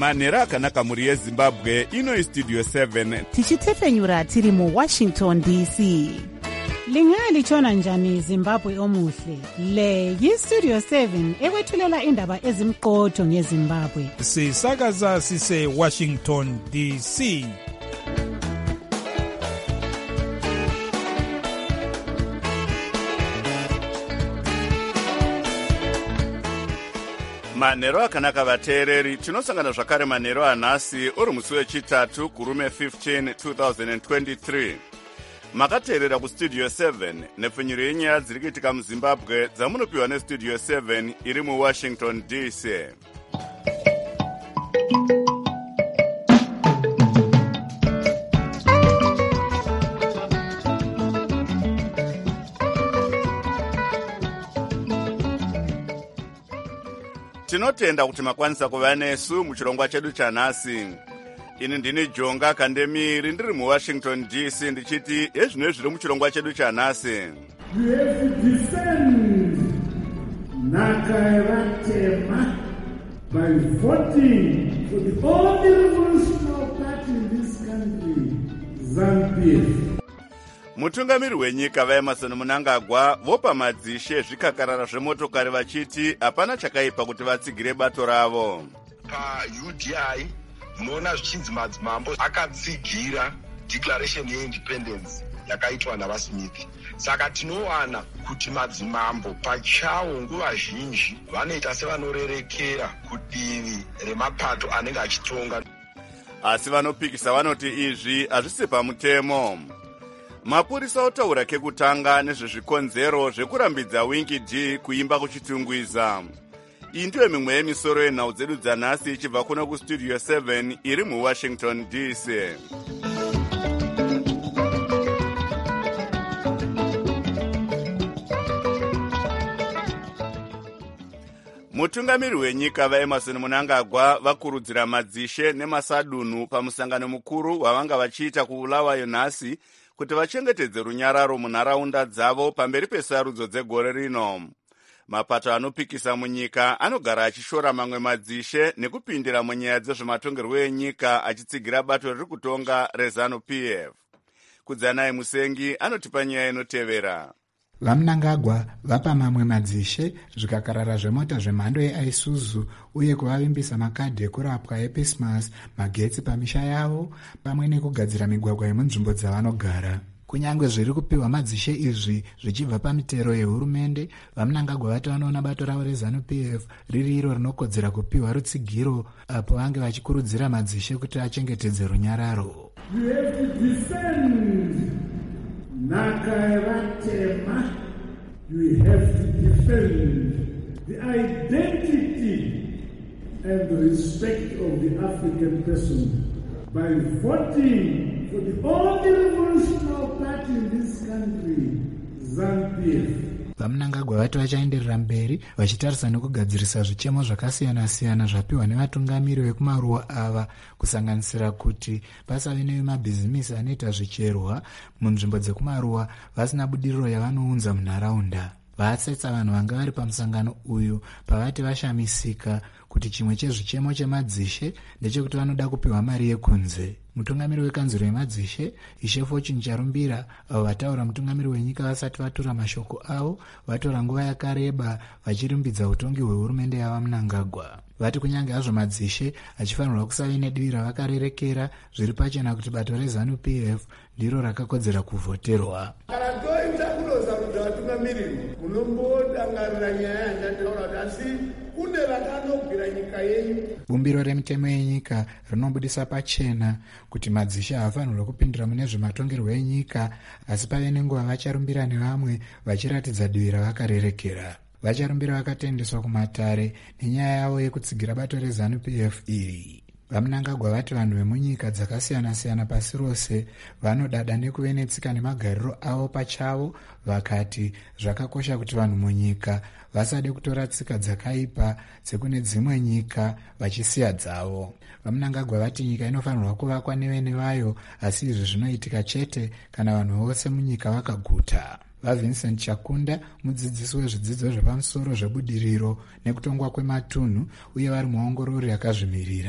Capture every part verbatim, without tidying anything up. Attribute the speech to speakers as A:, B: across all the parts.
A: manhero akanaka mhuri yezimbabwe. Ino istudio seven
B: tichitefenyura tiri muwashington D C. Lingalitshona njani Zimbabwe omuhle? Le yistudio seven ekwethulela indaba ezimqotho ngeZimbabwe.
C: Sisakaza sise Washington D C.
A: manhero akanaka vateereri. Tinosangana zvakare manhero anhasi uri musi wechitatu kurume fifteen two thousand twenty-three. Makateerera kustudio seven nepfenyuro yenyaya dziri kuitika muzimbabwe dzamunopiwa nestudio seven iri muwashington D C. Tinotenda kuti makwanisa kuva nesu muchirongwa chedu chanhasi. Ini ndini Jonga Kandemiri ndiri muWashington D C ndichiti ezvino zviri muchirongwa chedu chanhasi.
D: You have to defend nhaka yevatema by voting for the only revolutionary party in this country, ZANU-P F.
A: Mutungamiri wenyika vaEmerson Mnangagwa vopa madzishe zvikakarara zvemotokari vachiti hapana chakaipa kuti vatsigire bato ravo.
E: Pa-U D I munoona zvichinzi madzimambo akatsigira declaration yeindependence yakaitwa navaSmith. Saka tinowana kuti madzimambo pachawo nguva zhinji vanoita sevanorerekera kudivi remapato anenge achitonga.
A: Asi vanopikisa vanoti izvi hazvisi pamutemo. Mapurisa otaura kekutanga nezvezvikonzero zvekurambidza Winky D kuimba kuchitungwiza. Iyi ndiyo mimwe yemisoro yenhau dzedu dzanhasi ichibva kuno kustudio seven iri muWashington D C. Mutungamiri wenyika vaEmerson Mnangagwa vakurudzira madzishe nemasadunhu pamusangano mukuru wavanga vachiita kuBulawayo nhasi kuti vachengetedze runyararo munharaunda dzavo pamberi pesarudzo dzegore rino. Mapato anopikisa munyika anogara achishora mamwe madzishe nekupindira munyaya dzezvematongerwo enyika achitsigira bato riri kutonga reZANU-P F. Kudzanai Musengi anotipa nyaya inotevera.
F: VaMnangagwa vapa mamwe madzishe zvikakarara zvemota zvemhando yeIsuzu uye kuvavimbisa makadhi ekurapwa ePismas, magetsi pamisha yavo pamwe nekugadzira migwagwa yemunzvimbo dzavanogara. Kunyange zviri kupiwa madzishe izvi zvichibva pamitero yehurumende, vaMnangagwa vati vanoona bato ravo reZANU-P F riri iro rinokodzera kupiwa rutsigiro apo vange vachikurudzira madzishe kuti achengetedze runyararo.
D: You have to defend nhaka yevatema. You have to defend the identity and the respect of the African person by voting for the only revolutionary party in this country, ZANU-P F.
F: VaMnangagwa vati vachaenderera mberi vachitarisa nekugadzirisa zvichemo zvakasiyana-siyana zvapiwa nevatungamiri vekumaruwa ava, kusanganisira kuti pasave nevemabhizimisi anoita zvicherwa munzvimbo dzekumaruwa vasina budiriro yavanounza munharaunda. Vatsetsa vanhu vanga vari pamusangano uyu pavati vashamisika kuti chimwe chezvichemo chemadzishe ndechekuti vanoda kupiwa mari yekunze. Mutungamiri wekanzuro yemadzishe Ishe Fortune Charumbira, avo vataura mutungamiri wenyika vasati vatora mashoko avo, vatora nguva yakareba vachirumbidza utongi hwehurumende yavaMnangagwa. Vati kunyange hazvo madzishe achifanirwa kusava nedivi ravakarerekera, zviri pachena kuti bato reZANU-P F ndiro rakakodzera kuvhoterwa.
D: Kana toita kunozarudza vatungamiriri munombodangarira nyaya yandataura kuti asi kune vakanogwira nyika yenyu.
F: Bumbiro remitemo yenyika rinobudisa pachena kuti madzishe haafanirwa kupindira mune zvematongerwo enyika, asi pave nenguva vacharumbira nevamwe vachiratidza divi ravakarerekera. Vacharumbira vakatendeswa kumatare nenyaya yavo yekutsigira bato reZANU-P F iri. VaMnangagwa vati vanhu vemunyika dzakasiyana-siyana pasi rose vanodada nekuve netsika nemagariro avo pachavo, vakati zvakakosha kuti vanhu munyika vasade kutora tsika dzakaipa dzekune dzimwe nyika vachisiya dzavo. VaMnangagwa vati nyika inofanirwa kuvakwa nevene vayo, asi izvi zvinoitika chete kana vanhu vose munyika vakaguta. VaVincent Chakunda, mudzidzisi wezvidzidzo zvepamusoro zvebudiriro nekutongwa kwematunhu uye vari muongorori yakazvimirira.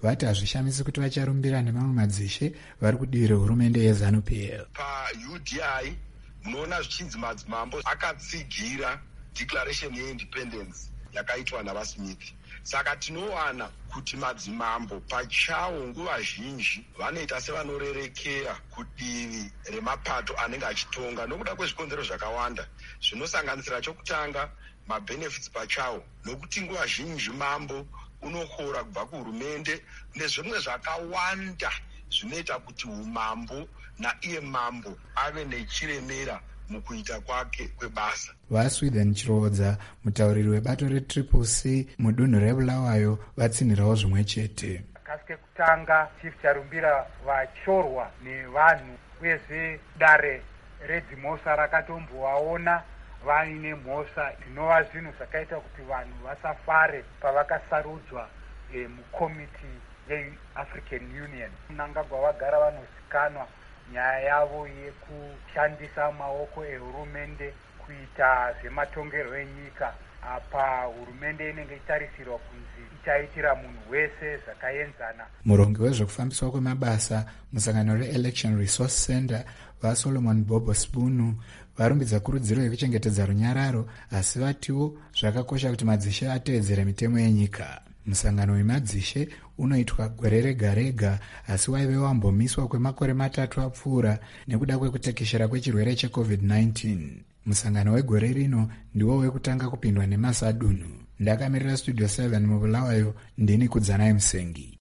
F: vati hazvishamisi kuti vacharumbira nemamwe madzishe vari kudivi rehurumende yeZANU P F.
E: PaU D I munoona zvichinzi madzimambo akatsigira declaration yeindependence yakaitwa navaSmith. Saka tinowana kuti madzimambo pachawo nguva zhinji vanoita sevanorerekera kudivi remapato anenge achitonga nokuda kwezvikonzero zvakawanda zvinosanganisira chokutanga mabenefits pachawo, nokuti nguva zhinji mambo unokora kubva kuhurumende nezvimwe zvakawanda zvinoita kuti umambo naiye mambo ave nechiremera mukuita kwake kwebasa.
F: VaSweden Chirodza, mutauriri webato retriple C mudunhu reBulawayo, vatsinhirawo zvimwe chete.
G: Kasi kekutanga chief charumbira vachorwa nevanhu uyezve dare redzimhosa rakatombovaona vaine mhosa zvinova zvinhu zvakaita kuti vanhu vasafare pavakasarudzwa e, mukomiti yeAfrican Union. Mnangagwa vagara vanozikanwa nyaya yavo yekushandisa maoko ehurumende kuita zvematongero enyika. Apa hurumende inenge itarisirwa kunzi ichaitira munhu wese zvakaenzana.
F: Murongi wezvekufambiswa kwemabasa musangano reElection Resource Center vaSolomon Bobo Spunu varumbidza kurudziro yekuchengetedza runyararo, asi vatiwo zvakakosha kuti madzishe ateedzere mitemo yenyika. Musangano wemadzishe unoitwa gore rega rega, asi waive wambomiswa kwemakore matatu apfuura nekuda kwekutekeshera kwechirwere checovid nineteen. Musangano wegore rino ndiwo wekutanga kupindwa nemasadunhu. Ndakamirira Studio seven muBulawayo, ndini Kudzanai Musengi.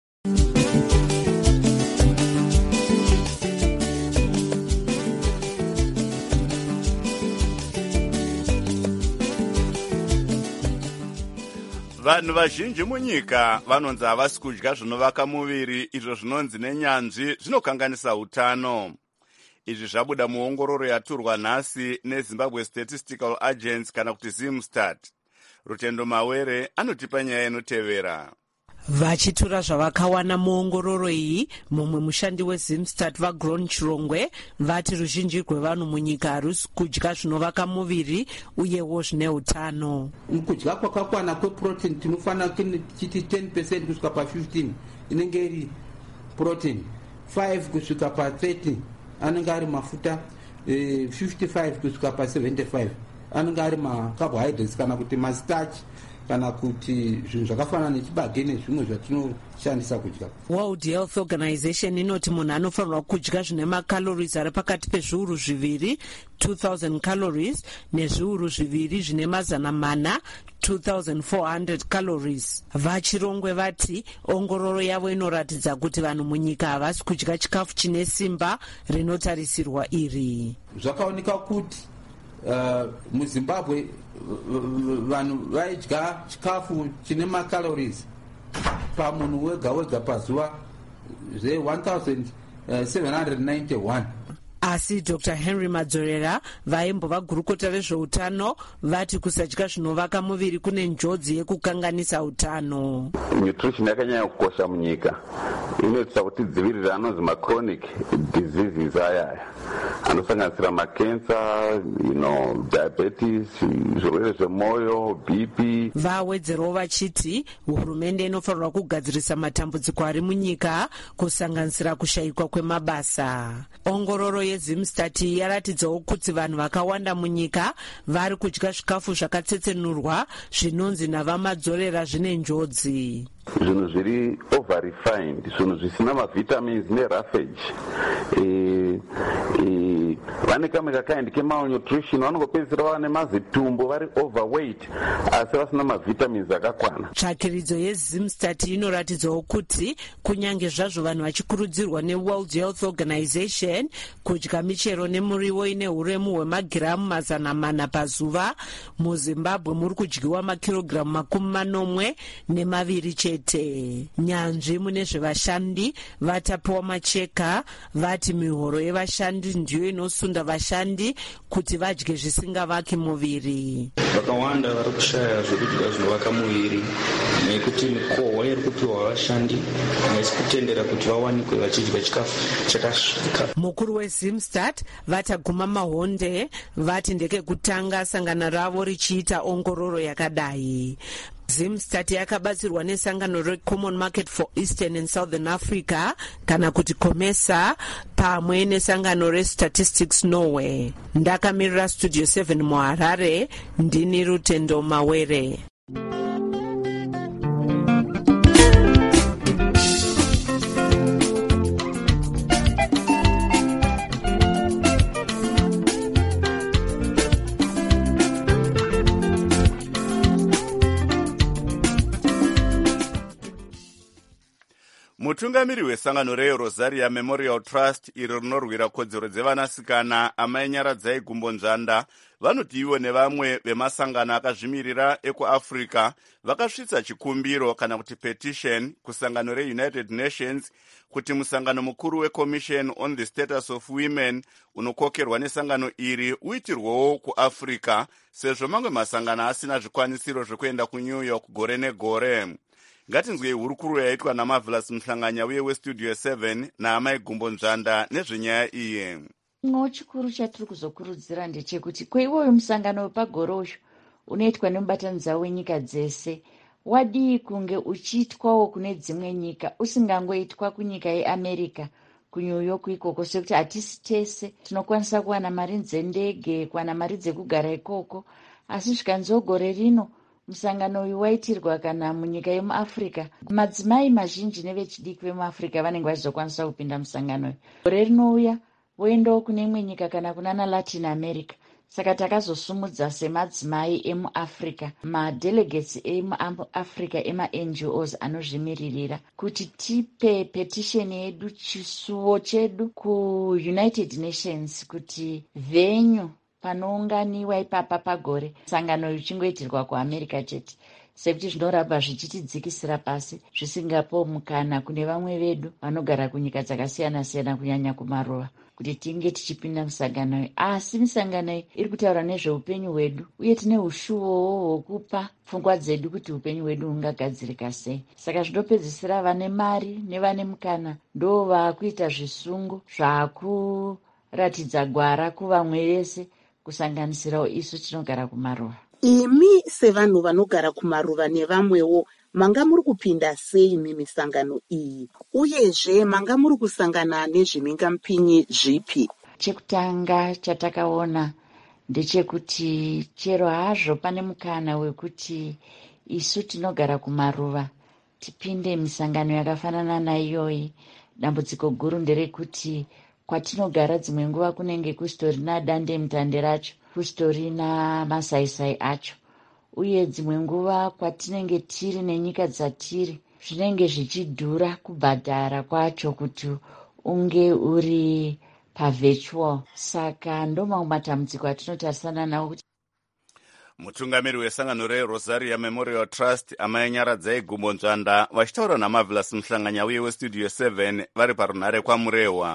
A: Vanhu vazhinji munyika vanonzi havasi kudya zvinovaka muviri, izvo zvinonzi nenyanzvi zvinokanganisa utano. Izvi zvabuda muongororo yaturwa nhasi neZimbabwe Statistical Agency kana kuti Zimstat. Rutendo Mawere anotipa nyaya inotevera.
H: Vachitura zvavakawana muongororo iyi, mumwe mushandi weZimstat vaGron Chirongwe vati ruzhinji rwevanhu munyika harusi kudya zvinovaka muviri uyewo zvine utano.
I: Kudya kwakakwana kweprotein tinofanira tichiti ten percent kusvika pa-fifteen inenge iri protein, five kusvika pa-thirty anenge ari mafuta, eh, fifty-five kusvika pa-seventy-five anenge ari macarbohydrates kana kuti mastarch kana kuti zvinhu zvakafanana nechibage nezvimwe zvatinoshandisa kudya.
H: World Health Organization inoti munhu anofanirwa kudya zvine macalories ari pakati pezviuru zviviri two thousand calories nezviuru zviviri zvine mazana mana two thousand four hundred calories. VaChirongwe vati ongororo yavo inoratidza kuti vanhu munyika havasi kudya chikafu chine simba rinotarisirwa iri.
I: Zvakaoneka kuti uh, muZimbabwe vanhu vaidya chikafu chine macalories pamunhu wega wega pazuva zve one thousand seven hundred ninety-one.
H: Asi Doctor Henry Madzorera vaimbova gurukota vezveutano vati kusadya zvinovaka muviri kune njodzi yekukanganisa utano.
J: Nutrition yakanyanya kukosha munyika. Inoita kuti dzivirira anonzi machronic diseases aya anosanganisira makensa, you know, diabetes, zvirwere zvemwoyo, B P.
H: Vawedzerawo vachiti hurumende inofanirwa kugadzirisa matambudziko ari munyika kusanganisira kushayikwa kwemabasa. Ongororo yeZimstat yaratidzawo kuti vanhu vakawanda munyika vari kudya zvikafu zvakatsetsenurwa zvinonzi navamadzorera zvine njodzi.
J: Zvinhu zviri over-refined, zvinhu zvisina mavitamins neroughage. E, e, vane kamwe kakaindi kemalnutrition, vanongopedzisira vane mazitumbu vari overweight asi vasina mavitamins akakwana.
H: Tsvakiridzo yeZimstat inoratidzawo kuti kunyange zvazvo vanhu vachikurudzirwa neWorld Health Organization kudya michero nemuriwo ine uremu hwemagiramu mazana mana pazuva, muZimbabwe muri kudyiwa makirogiramu makumi manomwe nemaviri chete. Nyanzvi mune zvevashandi vatapiwa macheka vati mihoro yevashandi ndiyo inosunda vashandi kuti vadye zvisingavaki muviri.
K: Vakawanda vari kushaya zvekudya zvinovaka muviri nekuti mikohwa iri kupiwa vashandi haisi kutendera kuti vawanikwe vachidya chikafu chakasvika.
H: Mukuru weZimstat vataguma mahonde vati ndekekutanga sangano ravo richiita ongororo yakadai. Zimstat yakabatsirwa nesangano reCommon Market for Eastern and Southern Africa kana kuti COMESA pamwe nesangano reStatistics Norway. Ndakamirira Studio seven muHarare, ndini Rutendo Mawere.
A: Mutungamiri wesangano reRosaria Memorial Trust iro rinorwira kodzero dzevanasikana amai Nyaradzai Gumbo Nzvanda vanoti ivo nevamwe vemasangano akazvimirira ekuAfrica vakasvitsa chikumbiro kana kuti petition kusangano reUnited Nations kuti musangano mukuru weCommission on the Status of Women unokokerwa nesangano iri uitirwewo kuAfrica sezvo mamwe masangano asina zvikwanisiro zvekuenda kuNew York gore negore. Ngatinzwei hurukuro yaitwa naMarvelous Mhlanganya uye weStudio seven naamai Gumbo Nzvanda nezvenyaya iyi.
L: Mwo chikuru chatiri kuzokurudzira ndechekuti kweiwoyo musangano wepagore uyu unoitwa nemubatanidza wenyika dzese wadii kunge uchiitwawo kune dzimwe nyika usingangoitwa kunyika yeAmerica kuNew York ikoko sekuti hatisi tese tinokwanisa kuwana mari dzendege kuwana mari dzekugara ikoko asi zvikanziwo gore rino musangano uyu waitirwa kana munyika yemuAfrica madzimai mazhinji nevechidiki vemuAfrica vanenge vachizokwanisa kupinda musangano uyu. Gore rinouya voendawo kune imwe nyika kana kunana Latin America. Saka takazosumudza semadzimai emuAfrica madelegates emuAfrica ema-N G Os anozvimiririra kuti tipe petition yedu chisuwo chedu kuUnited Nations kuti venyu panounganiwa ipapa pagore sangano richingoitirwa kuAmerica chete sekuti zvinoramba zvichitidzikisira pasi zvisingapo mukana kune vamwe vedu vanogara kunyika dzakasiyana-siyana kunyanya kumaruva kuti tinge tichipinda musangano iyi. Asi misangano iyi iri kutaura nezveupenyu hwedu uye tine ushuwowo hwokupa pfungwa dzedu kuti upenyu hwedu hungagadzirika sei. Saka zvinopedzisira vane mari nevane mukana ndo vakuita zvisungo zvakuratidza gwara kuvamwe vese kusanganisirawo isu tinogara kumaruva.
M: Imi sevanhu vanogara kumaruva nevamwewo manga muri kupinda sei mumisangano iyi uyezve manga muri kusangana nezvimhingamupinyi zvipi?
L: Chekutanga chatakaona ndechekuti chero hazvo pane mukana wekuti isu tinogara kumaruva tipinde misangano yakafanana naiyoyi, dambudziko guru nderekuti kwatinogara dzimwe nguva kunenge kustorina dande mutande racho, kustorina masaisai acho, uye dzimwe nguva kwatinenge tiri nenyika dzatiri zvinenge zvichidhura kubhadhara kwacho kuti unge uri pavirtual. Saka ndomamwe matambudziko atinotarisana nawo kuti
A: mutungamiri wesangano reRosaria Memorial Trust amai Nyaradzai Gumbo Nzvanda vachitaura naMarvelous Mhlanganya uye weStudio seven vari parunhare kwaMurehwa.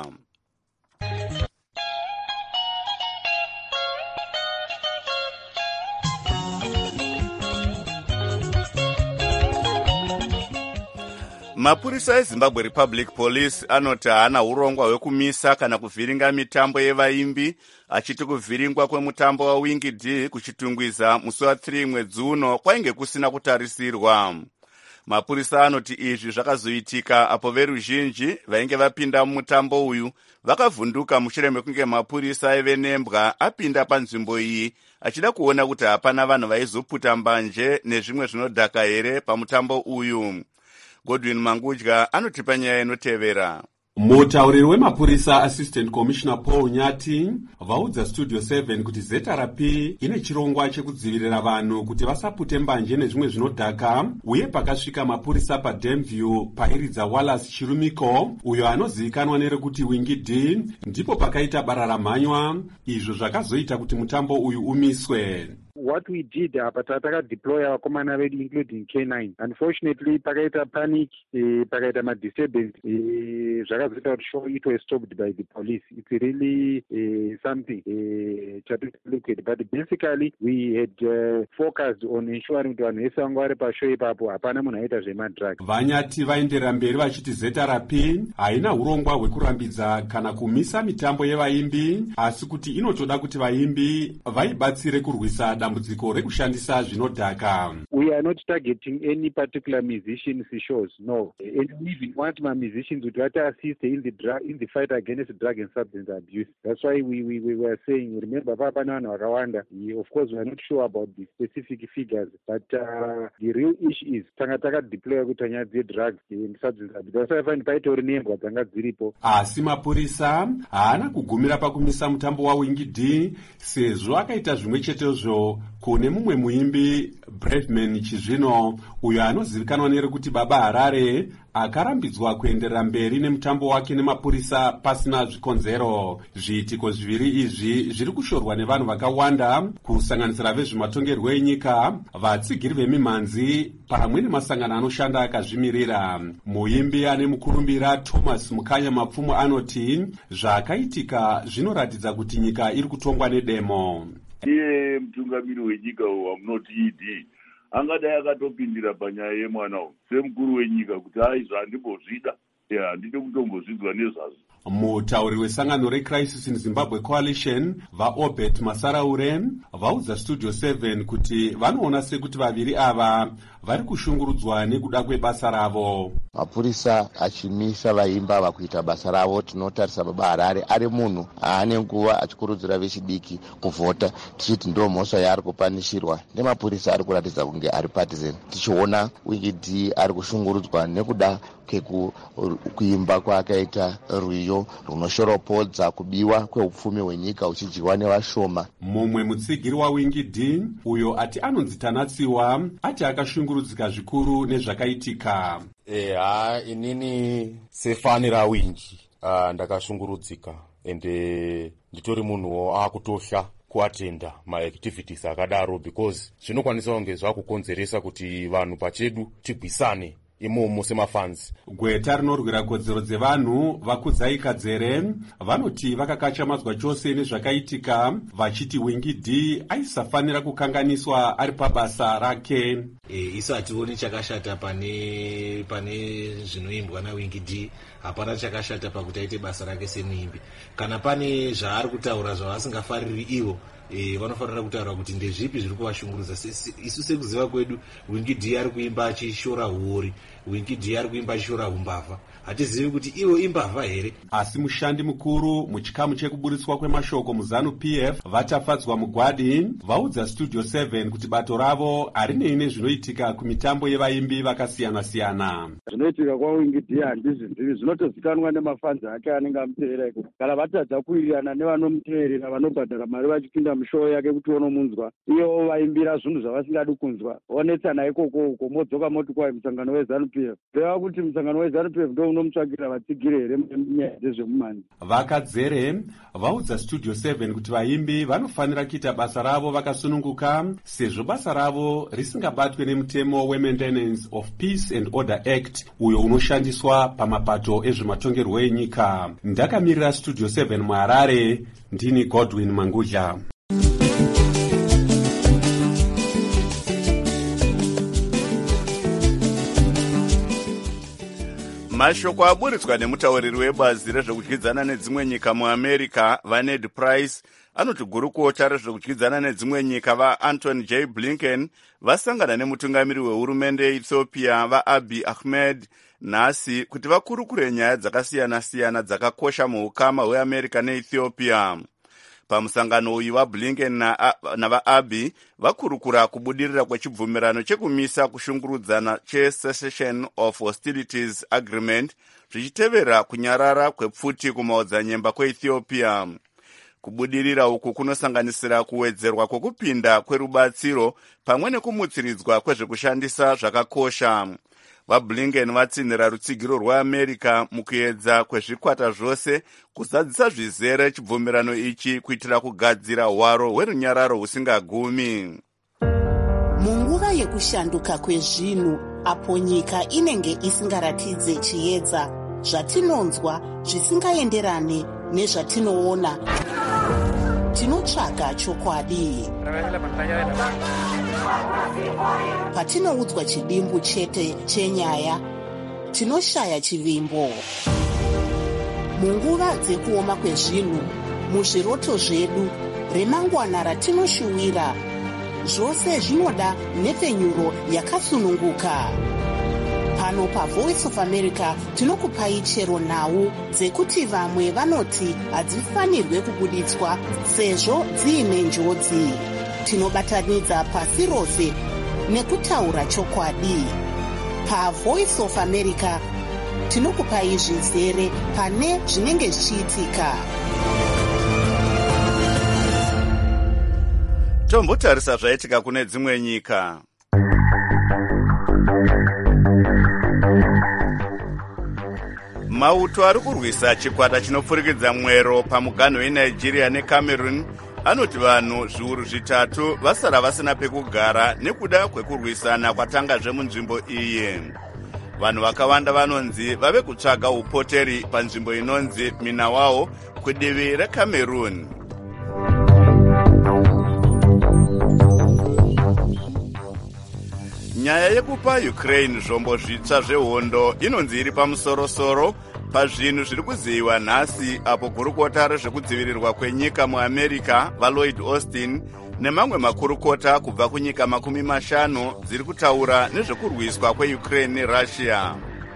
A: Mapurisa eZimbabwe Republic Police anoti haana urongwa hwekumisa kana kuvhiringa mitambo yevaimbi, achiti kuvhiringwa kwemutambo waWingi D kuchitungwiza musi wathiri mwedzi uno kwainge kusina kutarisirwa. Mapurisa anoti izvi zvakazoitika apo veruzhinji vainge vapinda mumutambo uyu vakavhunduka mushure mekunge mapurisa aive nembwa apinda panzvimbo iyi achida kuona kuti hapana vanhu vaizoputa mbanje nezvimwe zvinodhaka here pamutambo uyu. Godwin Mangudya anotipa nyaya inotevera.
N: Mutauriri wemapurisa Assistant Commissioner Paul Nyati vaudza Studio seven kuti Z R P ine chirongwa chekudzivirira vanhu kuti vasapute mbanje nezvimwe zvinodhaka, uye pakasvika mapurisa paDamview pairidza Wallace Chirumiko uyo anozivikanwa nerekuti Wingi D, ndipo pakaita bara ramhanywa, izvo zvakazoita kuti mutambo uyu umiswe.
O: What we did apa tataka deploy vakomana vedu including K nine. Unfortunately pakaita panic, eh, pakaita ma disturbance, eh, zvakazoita kuti show it was stopped by the police. It's really eh, something eh, to look at, but basically we had uh, focused on ensuring kuti vanhu vese vanga vari pashow ipapo hapana munhu aita zvemadrugs.
N: Vanyati vaenderera mberi vachiti Z R P haina urongwa hwekurambidza kana kumisa mitambo yevaimbi, asi kuti inotoda kuti vaimbi vaibatsire kurwisa dambudziko rekushandisa zvinodhaka.
O: we are not targeting any particular musicians shows, no. And we even want my musicians to try to assist in the drug, in the fight against drug and substance abuse. That's why we, we, we were saying, remember, Papa Nana Rwanda, of course, we are not sure about the specific figures, but uh, the real issue is Tangataka deploy kutanyadzi drugs and substance abuse. That's why I find paito remember Tangadziripo.
N: Asi mapurisa haana kugumira pakumisa mutambo waWingy D sezvo akaita zvimwe chetezvo kune mumwe muimbi Bradman Chizvino uyo anozivikanwa nerekuti Baba Harare akarambidzwa kuenderera mberi nemutambo wake nemapurisa pasina zvikonzero. Zviitiko zviviri izvi zviri kushorwa nevanhu vakawanda kusanganisira vezvematongerwo enyika, vatsigiri vemimhanzi pamwe nemasangano anoshanda akazvimirira. Muimbi ane mukurumbira Thomas Mukanya Mapfumo anoti zvakaitika zvinoratidza kuti nyika iri kutongwa nedemo.
P: Iye mutungamiri wenyika wamunoti E D angadai akatopindira panyaya yemwana uyu semukuru wenyika kuti hai zvandimbozvida handidi kutombozvidzwa nezvazvo.
N: Mutauri wesangano reCrisis in Zimbabwe Coalition vaObert Masaraure vaudza Studio seven kuti vanoona sekuti vaviri ava vari kushungurudzwa nekuda kwebasa ravo.
Q: Mapurisa achimisa vaimba ava kuita basa ravo, tinotarisa Baba Harare ari munhu aane nguva achikurudzira vechidiki kuvhota, tichiti ndo mhosva yaari kupanishirwa nemapurisa ari kuratidza kunge ari partisan. Tichiona Wingy D ari kushungurudzwa nekuda kwekuimba kwakaita rwiyo runoshoropodza kubiwa kweupfumi hwenyika huchidyiwa nevashoma.
N: Mumwe mutsigiri waWingy D uyo ati anonzi Tanatsiwa ati akashungurudzika zvikuru nezvakaitika.
R: Eha, inini sefani raWingy uh, ndakashungurudzika ende nditori munhu akutosha kuatenda maactivities akadaro because zvinokwanisa kunge zvakukonzeresa kuti vanhu pachedu tigwisane imomo semafans.
N: Gweta rinorwira kodzero dzevanhu vakudzai Kadzere vanoti vakakachamadzwa chose nezvakaitika, vachiti Wingy D aisafanira kukanganiswa ari pabasa rake.
S: E, isu hationi chakashata pane pane zvinoimbwa naWingy D, hapana chakashata pakuti aite basa rake semuimbi. Kana pane zvaari kutaura zvavasingafariri ivo, e, vanofanira kutaura kuti ndezvipi zviri kuvashungurudza. Isu sekuziva kwedu Wingy D ari kuimba achishora huori, Wingy D ari kuimba achishora umbavha, hatizivi kuti ivo imbavha here.
N: Asi mushandi mukuru muchikamu chekuburitswa kwemashoko muZanu P F vatafadzwa mugwadi vaudza Studio seven kuti bato ravo harinei nezvinoitika kumitambo yevaimbi vakasiyana-siyana.
O: Zvinoitika kwaWingy D handizvizivi, zvinotozikanwa nemafanzi ake anenge amuteerera iko. Kana vatadza kuwirirana nevanomuteerera vanobhadhara mari vachipinda mushoo yake kuti onomunzwa, ivo vaimbira zvinhu zvavasingadi kunzwa, onetsana ikoko uko modzoka moti kwai musangano weZanu P F. Reva kuti musangano weZanu P F ndo unomutsvagira vatsigiri here munyaya dzezvemumhanzi.
N: Vakadzere vaudza Studio seven kuti vaimbi vanofanira kuita basa ravo vakasununguka sezvo basa ravo risingabatwe nemutemo weMaintenance of Peace and Order Act uyo unoshandiswa pamapato ezvematongerwo enyika. Ndakamirira Studio seven muHarare, ndini Godwin Mangudla.
A: Mashoko aburitswa nemutauriri webazi rezvekudyidzana nedzimwe nyika muAmerica vaNed Price anoti gurukota rezvekudyidzana nedzimwe nyika vaAntony J Blinken vasangana nemutungamiri wehurumende yeEthiopia vaAbiy Ahmed nhasi kuti vakurukure nyaya dzakasiyana-siyana dzakakosha muukama hweAmerica neEthiopia. Pamusangano uyu vaBlinken navaAbiy vakurukura kubudirira kwechibvumirano chekumisa kushungurudzana cheCessation of Hostilities Agreement zvichitevera kunyarara kwepfuti kumaodzanyemba kweEthiopia. Kubudirira uku kunosanganisira kuwedzerwa kwokupinda kwerubatsiro pamwe nekumutsiridzwa kwezvekushandisa zvakakosha. VaBlinken vatsinira rutsigiro rwaAmerica mukuedza kwezvikwata zvose kuzadzisa zvizere chibvumirano ichi kuitira kugadzira hwaro hwerunyararo husingagumi.
M: Munguva yekushanduka kwezvinhu apo nyika inenge isingaratidze chiedza, zvatinonzwa zvisingaenderane nezvatinoona, tinotsvaga chokwadi. Patinoudzwa chidimbu chete chenyaya, tinoshaya chivimbo. Munguva dzekuoma kwezvinhu, muzviroto zvedu, remangwana ratinoshuwira, zvose zvinoda nhepfenyuro yakasununguka. Pano paVoice of America tinokupai chero nhau dzekuti vamwe vanoti hadzifanirwe kubuditswa sezvo dziine njodzi. Tinobatanidza pasi rose nekutaura chokwadi. PaVoice of America tinokupai zvizere pane zvinenge zvichiitika.
A: Tombotarisa zvaitika kune dzimwe nyika. Mauto ari kurwisa chikwata chinopfurikidza mwero pamuganho weNigeria neCameroon anoti vanhu zviuru zvitatu vasara vasina pekugara nekuda kwekurwisana kwatangazve munzvimbo iyi. Vanhu vakawanda vanonzi vave kutsvaga upoteri panzvimbo inonzi Minawawo kudivi reCameroon. Nyaya yekupa Ukraine zvombo zvitsva zvehondo inonzi iri pamusorosoro pazvinhu zviri kuziviwa nhasi, apo gurukota rezvekudzivirirwa kwenyika muAmerica vaLloyd Austin nemamwe makurukota kubva kunyika makumi mashanu dziri kutaura nezvekurwiswa kweUkraine neRussia.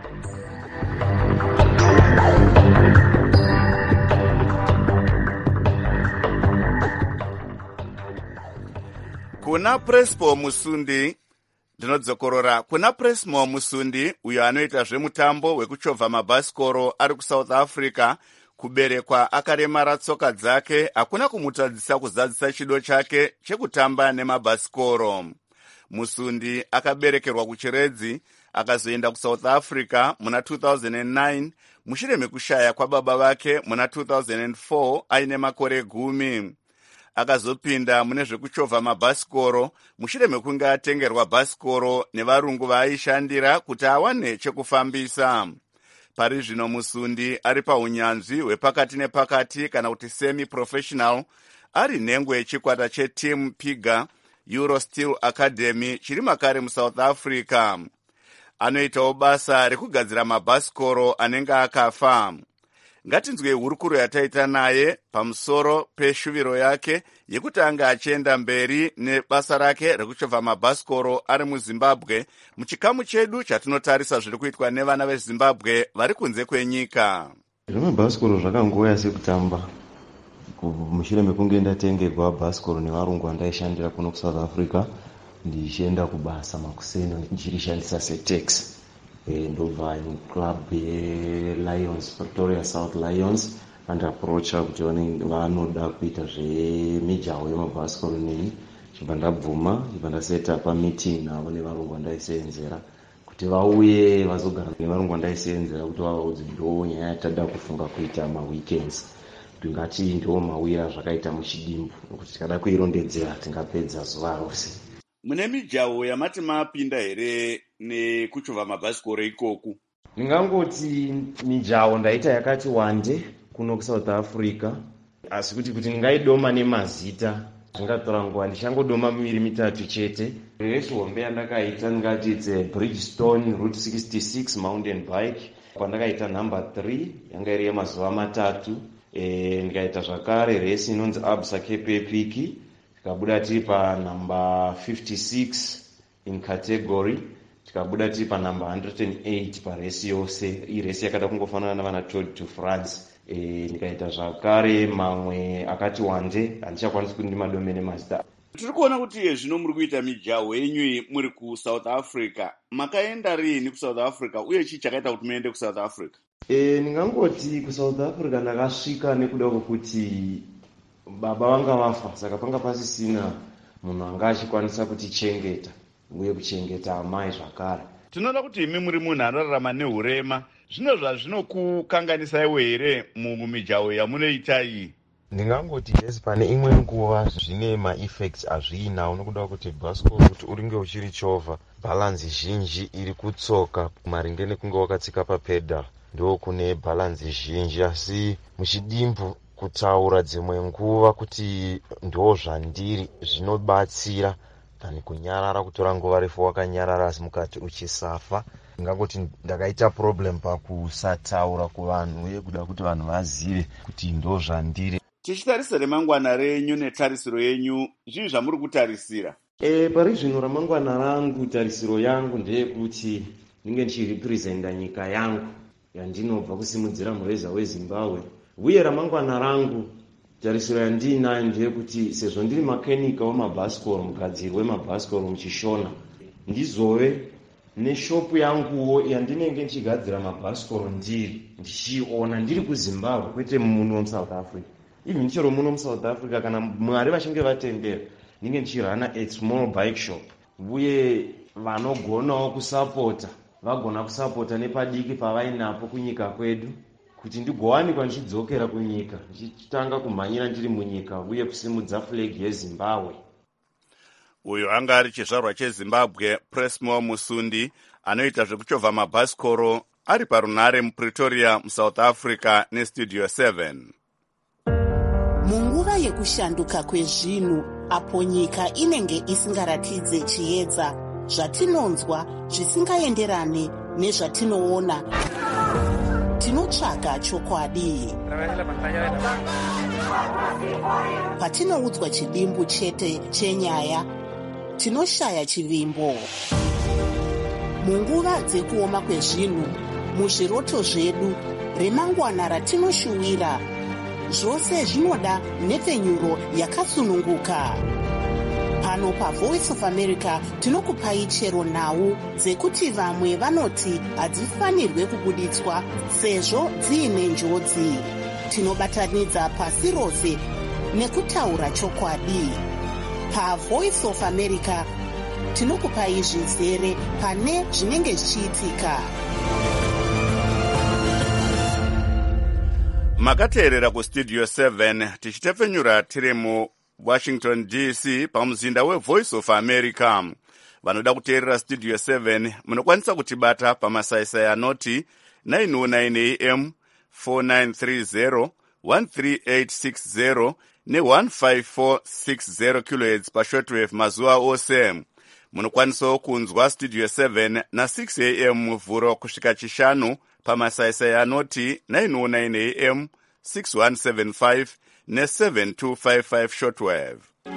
A: Kuna Prespo Musundi Ndinodzokorora kuna Presmo Musundi, uyo anoita zvemutambo wekuchovha mabhasikoro ari kuSouth Africa, kuberekwa akaremara tsoka dzake hakuna kumutadzisa kuzadzisa chido chake chekutamba nemabhasikoro. Musundi akaberekerwa kuChiredzi akazoenda kuSouth Africa muna two thousand nine mushure mekushaya kwababa vake muna two thousand four aine makore gumi. Akazopinda mune zvekuchovha mabhasikoro mushure mekunge atengerwa bhasikoro nevarungu vaaishandira kuti awane chekufambisa. Pari zvino Musundi ari paunyanzvi hwepakati nepakati kana kuti semi professional, ari nhengo yechikwata cheTeam Piga Eurosteel Academy chiri makare muSouth Africa. Anoitawo basa rekugadzira mabhasikoro anenge akafa. Ngatinzwe hurukuro yataita naye pamusoro peshuviro yake yekuti anga achienda mberi nebasa rake rekuchovha mabhasikoro ari muZimbabwe, muchikamu chedu chatinotarisa zviri kuitwa nevana veZimbabwe vari kunze kwenyika.
T: Zvemabhasikoro zvakangoya sekutamba. Mushure mekunge ndatengerwa bhasikoro nevarungu vandaishandira kuno kuSouth Africa, ndichienda kubasa makuseni ndichirishandisa setaxi. Ndobva club yeLions, Pretoria South Lions, vandaapproacha kuti vanoda kuita zvemijaho yemabhasikoro neni. Chibva ndabvuma, chibva ndaseta pameeting navo nevarungu vandaisenzera kuti vauye vazogara nevarungu vandaisenzera kuti vavaudze ndo nyaya yatada kufunga kuita maweekends. Kuti ngati ndo mawira zvakaita muchidimbu, nokuti tikada kuirondedzera tingapedza zuva rose.
A: Mune mijaho yamati mapinda here nekuchovha mabhasikoro ikoku?
T: Ndingangoti mijaho ndaita yakati wande kuno kuSouth Africa, asi kuti kuti ndingaidoma nemazita zvingatora nguva. Ndichangodoma miviri mitatu chete. Resi hombe yandakaita ndingati it's a Bridgestone Route sixty-six mountain bike, kwandakaita number three yanga iri yemazuva matatu. E, ndikaita zvakare resi inonzi Absa Cape Epic, tikabuda tiri pa number fifty-six in category, tikabuda tiri pa number one hundred eight paresi yose. Iyi resi yakada kungofanana navana Tour de France. E, ndikaita zvakare mamwe akati wande, handichakwanisi kuti ndimadomene mazita.
A: Tiri kuona kuti zvino muri kuita mijaho yenyu muri kuSouth Africa. Makaenda rini kuSouth Africa uye chii chakaita kuti muende kuSouth Africa?
T: E, ndingangoti kuSouth Africa ndakasvika nekuda kwokuti baba vanga vafa, saka panga pasisina munhu anga achikwanisa kutichengeta uye kuchengeta amai zvakare.
A: Tinoda kuti imi muri munhu anorarama neurema, zvino zvazvinokukanganisaiwo here mumijaho yamunoita iyi?
T: Ndingangoti yes, pane imwe nguva zvine maeffects azviinawo, nokuda kuti bhasikoro kuti uringe uchirichovha balance zhinji iri kutsoka maringe nekunge wakatsika papedal, ndo kune balance zhinji. Asi muchidimbu kutaura dzimwe nguva kuti ndo zvandiri zvinobatsira tani kunyarara, kutora nguva refu wakanyarara asi mukati uchisafa. Ndingangoti ndakaita problem pakusataura kuvanhu uye kuda kuti vanhu vazive kuti ndo zvandiri.
A: Tichitarisa remangwana renyu netarisiro yenyu, zvii zvamuri kutarisira?
T: e, pari zvino ramangwana rangu tarisiro yangu ndeyekuti ndinge ndichirepresenta nyika yangu yandinobva kusimudzira mureza wezimbabwe, uye ramangwana rangu tarisiro yandiinayo ndeyekuti sezvo ndiri makenika wemabhasikoro, mugadziri wemabhasikoro muchishona, ndizove neshopu yanguwo yandinenge ndichigadzira mabhasikoro ndiri ndichiona ndiri kuzimbabwe, kwete muno muSouth Africa. Even ndichiro muno muSouth Africa kana mwari vachinge vatendera ndinge ndichirana a small bike shop, uye vanogonawo kusapota vagona kusapota nepadiki pavainapo kunyika kwedu, kuti ndigowanikwa ndichidzokera kunyika ndichitanga kumhanyira ndiri munyika uye kusimudza flag yeZimbabwe.
A: Uyo anga ari chizvarwa cheZimbabwe Presmore Musundi anoita zvekuchovha mabhasikoro ari parunare muPretoria muSouth Africa neStudio seven.
M: Munguva yekushanduka kwezvinhu apo nyika inenge isingaratidze chiedza, zvatinonzwa zvisingaenderane nezvatinoona, tinotsvaga chokwadi. Patinoudzwa chidimbu chete chenyaya, tinoshaya chivimbo. Munguva dzekuoma kwezvinhu, muzviroto zvedu, remangwana ratinoshuwira, zvose zvinoda nhepfenyuro yakasununguka. Pano paVoice of America tinokupai chero nhau dzekuti vamwe vanoti hadzifanirwe kubuditswa sezvo dziine njodzi. Tinobatanidza pasi rose nekutaura chokwadi. PaVoice of America tinokupai zvizere pane zvinenge zvichiitika.
A: Makateerera kuStudio seven tichitepfenyura tiri muWashington D C pamuzinda weVoice of America. Vanoda kuteerera Studio seven munokwanisa kutibata pamasaisai anoti nine oh nine A M, four nine three zero, one three eight six zero ne one five four six zero kilohertz pashortwave mazuva ose. Munokwanisawo kunzwa Studio seven na six A M muvhuro kusvika chishanu pamasaisai anoti nine oh nine A M, six one seven five ne seven two five five shortwave.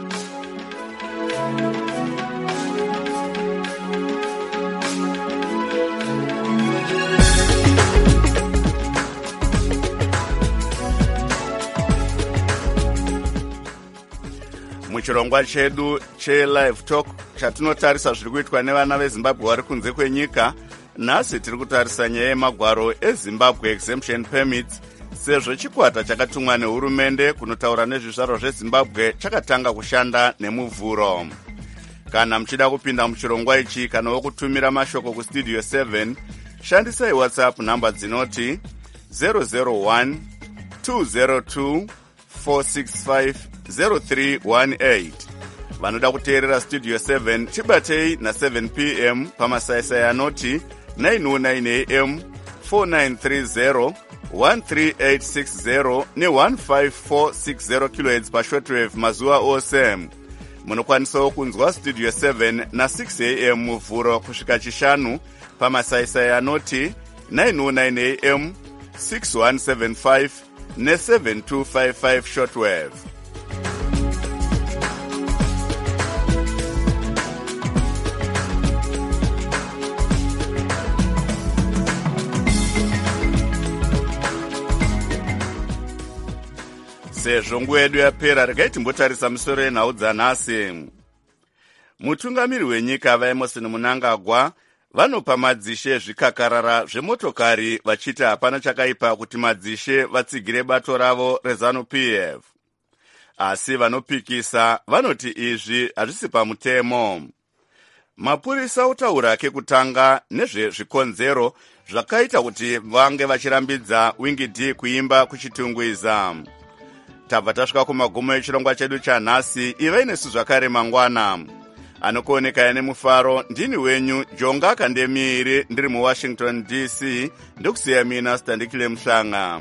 A: Muchirongwa chedu cheLive Talk chatinotarisa zviri kuitwa nevana veZimbabwe vari kunze kwenyika, nhasi tiri kutarisa nyaya yemagwaro eZimbabwe Exemption Permits, sezvo chikwata chakatumwa nehurumende kunotaura nezvizvarwa zveZimbabwe chakatanga kushanda nemuvhuro. Kana muchida kupinda muchirongwa ichi kana wokutumira mashoko kuStudio seven, shandisai WhatsApp namba dzinoti zero zero one two zero two four six five zero three one eight. Vanoda kuteerera Studio seven tibatei na seven p m pamasaisai anoti nine oh nine A M, four nine three zero, one three eight six zero ne one five four six zero kilohertz pashortwave mazuva ose. Munokwanisawo kunzwa Studio seven na six A M muvhuro kusvika chishanu pamasaisai anoti nine oh nine A M, six one seven five ne seven two five five shortwave. Sezvo nguva yedu yapera, regai timbotarisa misoro yenhau dzanhasi. Mutungamiri wenyika vaEmmerson Mnangagwa vanopa madzishe zvikakarara zvemotokari vachiti hapana chakaipa kuti madzishe vatsigire bato ravo reZANU P F. Asi vanopikisa vanoti izvi hazvisi pamutemo. Mapurisa utaura kekutanga nezvezvikonzero zvakaita kuti vange vachirambidza Wingy D kuimba kuchitungwiza. Tabva tasvika kumagumo echirongwa chedu chanhasi. Ivai nesu zvakare mangwana. Anokuoneka nemufaro ndini wenyu Jonga Kandemiiri ndiri muWashington D C, ndokusiya mina Standikile Mhlanga.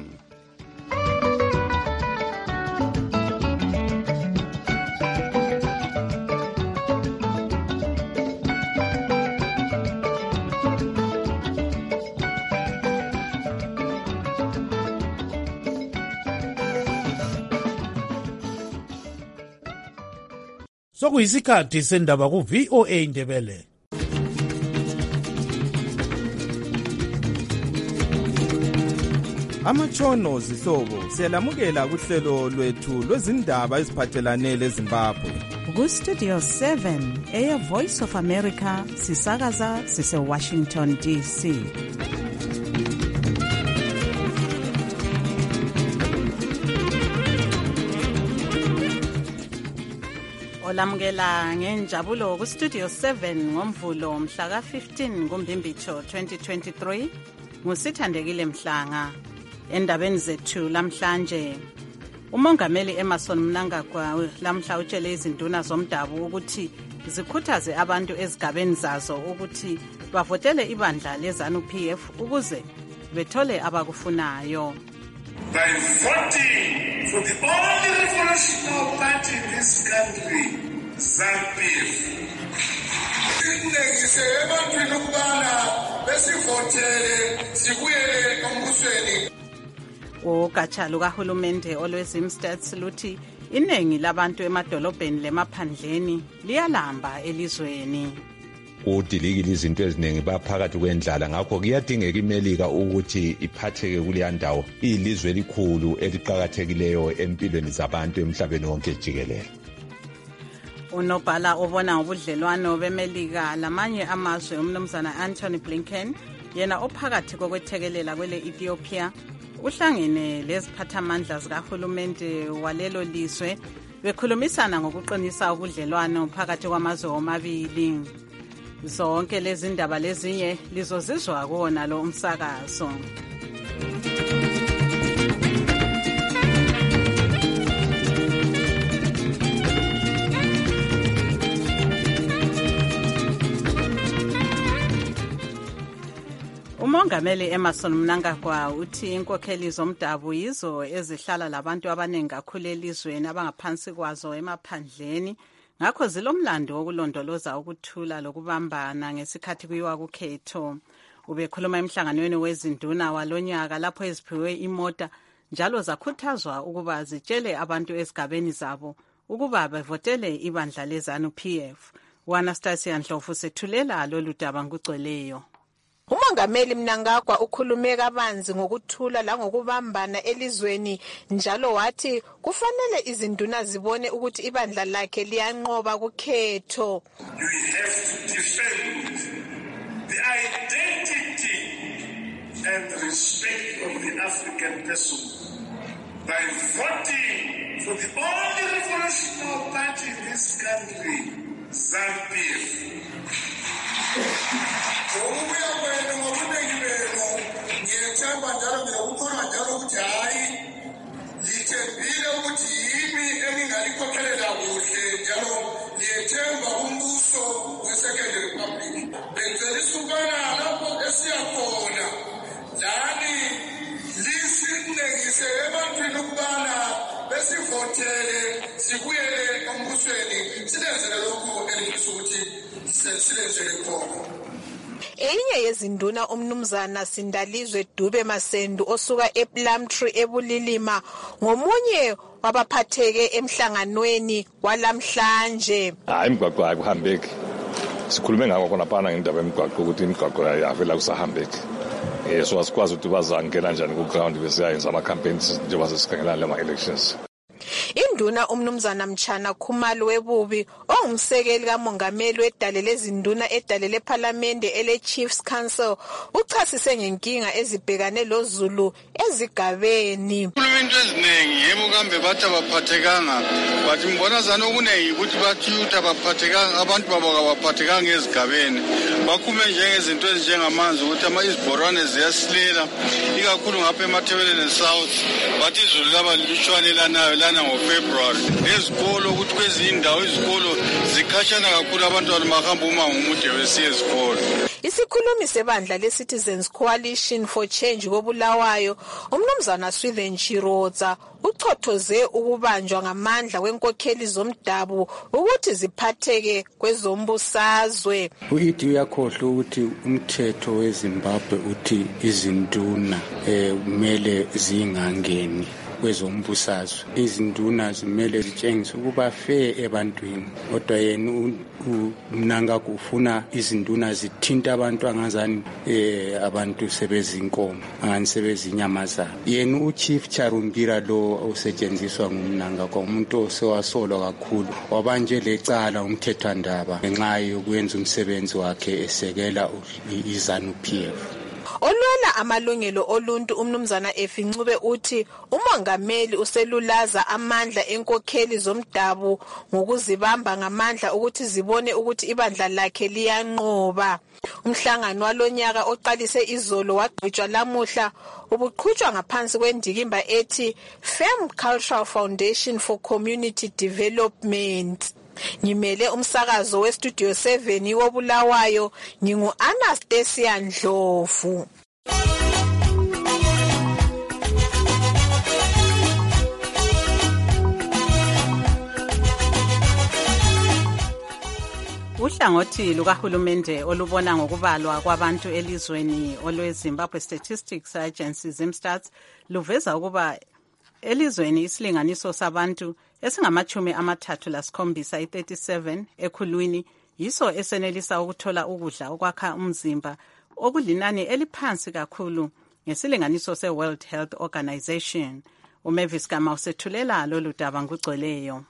C: sokuyisikhathi sendaba ku-V O A Ndebele.
U: Amatshono zihlobo siyalamukela kuhlelo lwethu lwezindaba eziphathelane leZimbabwe.
B: Ku-Studio seven eya Voice of America sisakaza sise Washington D C. Olamukela ngenjabulo ku-Studio seven ngomvulo mhla ka fifteen kuMbimbicho twenty twenty-three. Ngusithandekile Mhlanga. Endabeni zethu lamhlanje umongameli Emmerson Mnangagwa lamhla utshele izinduna zomdabu ukuthi zikhuthaze abantu ezigabeni zazo ukuthi bavotele ibandla leZANU-P F ukuze bethole abakufunayo.
D: By voting for the only revolutionary party in this country, ZANU-P F. Inengise ebantwini ukubana besivotele sibuyele embusweni.
B: Ugatsha lukahulumende olwezimstats luthi iningi labantu emadolobheni lemaphandleni liyalamba elizweni.
V: Udilikile izinto eziningi baphakathi kwendlala, ngakho kuyadingeka iMelika ukuthi iphatheke kuleya ndawo. Ilizwe elikhulu eliqhakathekileyo empilweni zabantu emhlabeni wonke jikelele.
B: Unobhala obona ngobudlelwano beMelika lamanye amazwe umnumzana Anthony Blinken yena ophakathi kokwethekelela kwele Ethiopia uhlangene leziphathamandla zikahulumende walelo lizwe bekhulumisana ngokuqinisa ubudlelwano phakathi kwamazwe omabili. Zonke lezi ndaba lezinye lizozizwa kuona lo umsakazo. Umongameli Emmerson Mnangagwa uthi inkokheli zomdabu yizo ezihlala labantu abaningi kakhulu elizweni abangaphansi kwazo emaphandleni, ngakho zilomlando wokulondoloza ukuthula lokubambana ngesikhathi kuyiwa kukhetho. Ubekhuluma emhlanganweni wezinduna walonyaka lapho eziphiwe imota njalo zakhuthazwa ukuba zitshele abantu ezigabeni zabo ukuba bevotele ibandla leZANU-P F. uAnastasia Ndlovu sethulela lolu daba ngugcweleyo.
W: Umongameli Mnangagwa ukhulume kabanzi ngokuthula la ngokubambana elizweni njalo wathi kufanele izinduna zibone ukuthi ibandla lakhe liyanqoba kukhetho.
D: You have to defend the identity and respect of the African person by voting for the only revolutionary party in this country, ZANU-P F. Ukubuya kwenu ngobuningi benu ngiyethemba njalo ngiyakukholwa njalo ukuthi hayi lithembile ukuthi yimi engingalikhokelela kuhle njalo liyethemba umbuso we-Second Republic. Benzelisa ukubana lapho esiyakhona lani lisinengise ebantwini ukubana besivotele sibuyele embusweni silenzele lokhu elifisa ukuthi silenzele khona.
W: Enye yezinduna umnumzana Sindalizwe Dube Masendu osuka ePlumtree eBulilima ngomunye wabaphatheke emhlanganweni walamhlanje.
X: Hayi imigwaqo ayikuhambeki. Sikhulume ngakho khona phana ngendaba emigwaqo ukuthi imigwaqo yavela kusahambeki. Eh so asikwazi ukuthi bazangena njani ku ground besiyayenza ama campaigns njengoba sesikhangelana lama elections.
W: Induna umnumzana Mchana Khumalo webubi ongumsekeli kamongameli wedale lezinduna edale leParliament ele Chiefs Council uchasise ngenkinga ezibhekane loZulu ezigabeni.
Y: Kulento eziningi yebo kambe bathi abaphathekanga bathi mbona zana okuningi ukuthi bathi utha abaphathekanga abantu babo abaphathekanga ezigabeni bakhume njengezinto ezinjengamanzi ukuthi ama izibhorwane ziyasilela ikakhulu ngapha eMathebeleni South bathi izulu laba lishwane lanayo lana ngoFebruary ezikolo ukuthi kwezindawo izikolo zikhashana kakhulu abantwana bahamba uma ngomude wesiye ezikolo.
W: Isikhulumi sebandla leCitizens Coalition for Change koBulawayo umnumzana Swithen Chiroza uchothoze ukubanjwa ngamandla kwenkokheli zomdabu ukuthi ziphatheke kwezombusazwe.
Z: Uyithi uyakhohlwa ukuthi umthetho weZimbabwe uthi izinduna eh kumele zingangeni kwezombusazwe. Izinduna zimele zitshengise ukuba fair ebantwini, kodwa yena uMnangagwa ufuna izinduna zithinta abantu angazani eh, abantu sebezinkomo, angani sebezinyamazana. Yena uChief Charumbira lo osetshenziswa nguMnangagwa umuntu osewasolwa kakhulu, wabanje lecala umthethwandaba ngenxa yokwenza umsebenzi wakhe esekela iZANU-P F.
W: Olwela amalungelo oluntu umnumzana Efincube uthi umongameli uselulaza amandla enkokheli zomdabu ngokuzibamba ngamandla ukuthi zibone ukuthi ibandla lakhe liyanqoba. Umhlangano walonyaka oqalise izolo wagqitshwa lamuhla ubuqhutshwa ngaphansi kwendikimba ethi Firm Cultural Foundation for Community Development. Ngimele umsakazo westudio seven wobulawayo, ngingu Anastasia Ndlovu.
B: Uhlangothi lukahulumende olubona ngokubalwa kwabantu elizweni olweZimbabwe Statistics Agency ZimStats luveza ukuba elizweni isilinganiso sabantu esingamachumi amathathu lasikhombisa i-thirty-seven ekhulwini yiso esenelisa ukuthola ukudla okwakha umzimba okulinani eliphansi kakhulu ngesilinganiso se-World Health Organization. uMavis Gama usethulela lolu daba ngugcweleyo.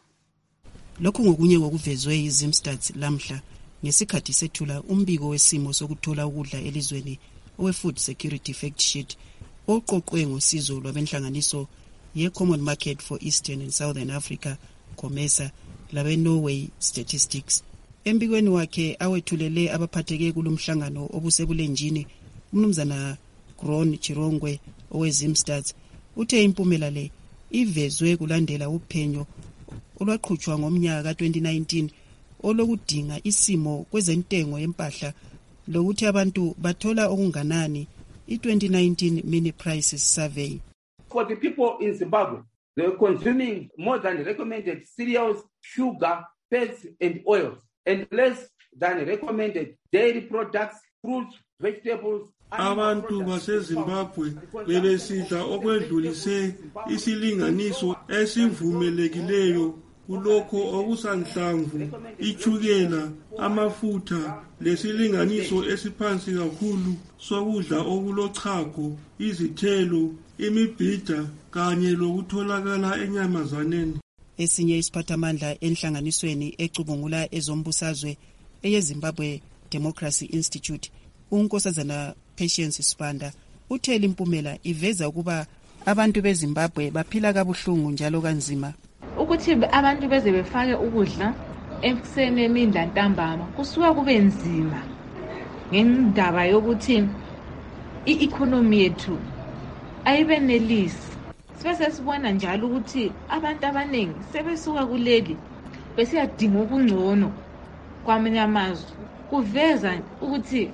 E: Lokhu ngokunye kokuvezwe yiZimStats lamhla ngesikhathi sethula umbiko wesimo sokuthola ukudla elizweni owe-Food Security Fact Sheet oqoqwe ngosizo lwabenhlanganiso ye-Common Market for Eastern and Southern Africa, COMESA, labe-Norway Statistics. Embikweni wakhe awethulele abaphatheke kulomhlangano obusebulenjini, umnumzana Gron Chirongwe oweZimStats uthe impumela le ivezwe kulandela uphenyo olwaqhutshwa ngomnyaka ka twenty nineteen olokudinga isimo kwezentengo yempahla lokuthi abantu bathola okunganani i-twenty nineteen mini prices survey.
F: For the people in Zimbabwe, they were consuming more than recommended cereals, sugar, fats and oils, and less than recommended dairy products, fruits, vegetables.
G: Abantu baseZimbabwe bebesidla okwedlulise isilinganiso esivumelekileyo kulokho okusanhlamvu, ichukela, amafutha, lesilinganiso esiphansi kakhulu sokudla okulochago, izithelo, imibhida kanye lokutholakala enyamazaneni.
E: Esinye isiphathamandla enhlanganisweni ecubungula ezombusazwe eyeZimbabwe Democracy Institute, uNkosazana Patience Sibanda uthela impumela iveza ukuba abantu beZimbabwe baphila kabuhlungu njalo kanzima.
I: Ukuthi abantu beze befake ukudla ekuseni emini lantambama kusuka kube nzima ngendaba yokuthi i-economy yethu ayibenelisi. Sibese sibona njalo ukuthi abantu abaningi sebesuka kuleli besiyadinga ukungcono kwamanye amazwe. Kuveza ukuthi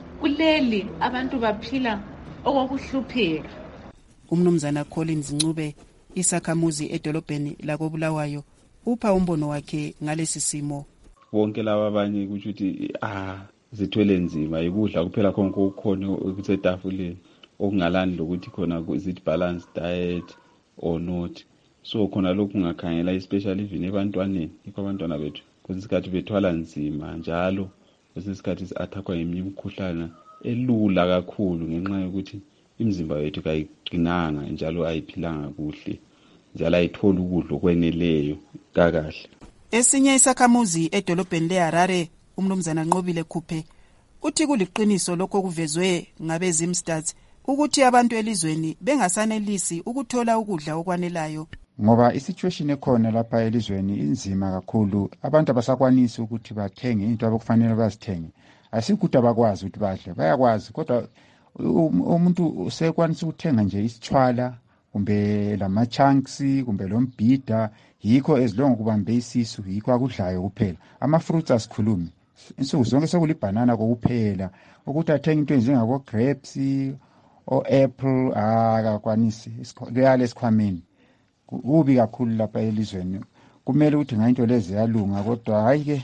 I: kuleli abantu baphila okwakuhlupheka.
E: Umnumzana Collins Ncube isakhamuzi edolobheni lakobulawayo upha umbono wakhe ngalesi simo.
J: Wonke laba abanye ukuthi ah zithwele nzima ikudla kuphela konke okukhona okusetafuleni okungalani lokuthi khona is it balanced diet or not. So khona lokhu ngakhangela especially even ebantwaneni, ikho abantwana bethu kuzisikhathi bethwala nzima njalo kuzisikhathi attackwa yimikhuhlane elula kakhulu ngenxa yokuthi imizimba yethu kayiqinanga njalo ayiphilanga kuhle njalo ayithola ukudla okweneleyo kakahle.
E: Esinye isakhamuzi edolobheni leHarare umnumzana Nqobile Khuphe uthi kuliqiniso lokho kuvezwe ngabe ZimStats ukuthi abantu elizweni bengasanelisi ukuthola ukudla okwanelayo,
K: ngoba isituation ekhona lapha elizweni inzima kakhulu. Abantu abasakwanisi ukuthi bathenge into abakufanele bazithenge. Asikuthi abakwazi ukuthi badle, bayakwazi, kodwa umuntu usekwanisa ukuthenga nje isithwala kumbe lama chunks kumbe lombhida, yikho ezilongo kubambe isisu, yikho akudlayo kuphela. Ama fruits asikhulumi, insuku zonke sekulibanana kokuphela, ukuthi athenge into njengako grapes o apple akakwanisi, kuyale esikhwameni. Kubi kakhulu lapha elizweni, kumele ukuthi ngayinto lezi yalunga, kodwa hayi ke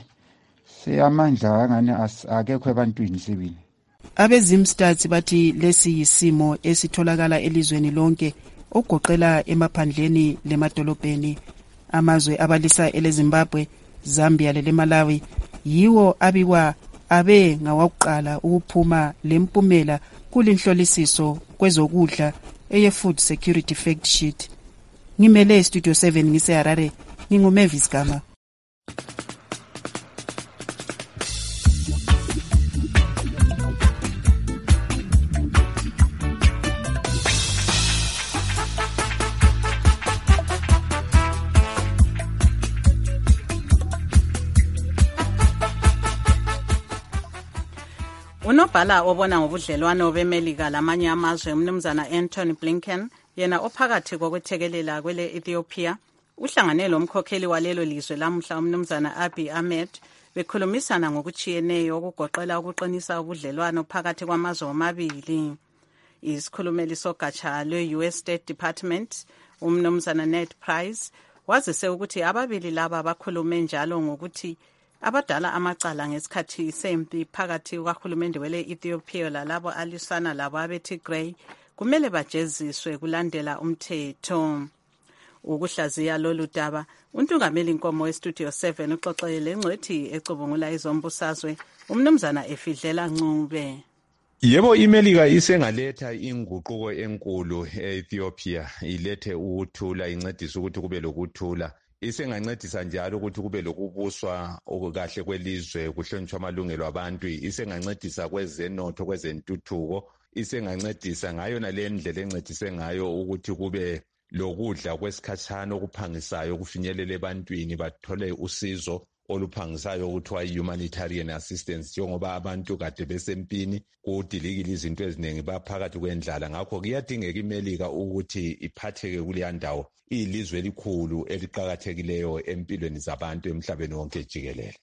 K: seyamandla angane akekho ebantwini sebile.
E: AbeZimStats bathi lesi yisimo esitholakala elizweni lonke okugoqela emaphandleni lemadolobheni. Amazwe abalisa eleZimbabwe, Zambia leleMalawi yiwo abikwa abe ngawakuqala ukuphuma lempumela kulinhlolisiso kwezokudla eye Food Security Fact Sheet. Ngimele Studio seven ngise Harare, nginguMavis Gama.
B: Unobhala obona ngobudlelwano beMelika lamanye amazwe umnumzana Anthony Blinken yena ophakathi kokwethekelela kwele Ethiopia uhlangane lomkhokheli walelo lizwe lamhla umnumzana Abiy Ahmed bekhulumisana ngokuchiyeneyo okugoqela ukuqinisa ubudlelwano phakathi kwamazwe omabili. Isikhulumeli sogatsha lwe-U S State Department umnumzana Ned Price wazise ukuthi ababili laba bakhulume njalo ngokuthi abadala amacala ngesikhathi sempi phakathi kukahulumende wele Ethiopia lalabo alisana labo abeTigray kumele bajeziswe kulandela umthetho. Ukuhlaziya lolu daba untungameli Nkomo weStudio seven uxoxele ngcwethi ecubungula izombusazwe umnumzana Efidlela Ncube.
V: Yebo, iMelika isengaletha inguquko enkulu e-Ethiopia, ilethe ukuthula, incedisa ukuthi kube lokuthula. Isengancedisa njalo ukuthi kube lokubuswa okukahle kwelizwe, kuhlonishwa amalungelo abantu. Isengancedisa kwezenotho, kwezentuthuko. Isengancedisa ngayo nale ndlela encedise ngayo ukuthi kube lokudla kwesikhatshana okuphangisayo kufinyelele ebantwini bathole usizo oluphangisayo okuthiwa humanitarian assistance, njengoba abantu kade besempini kudilikile izinto eziningi baphakathi kwendlala. Ngakho kuyadingeka iMelika ukuthi iphatheke kuleya ndawo. Ilizwe elikhulu eliqhakathekileyo empilweni zabantu emhlabeni wonke jikelele.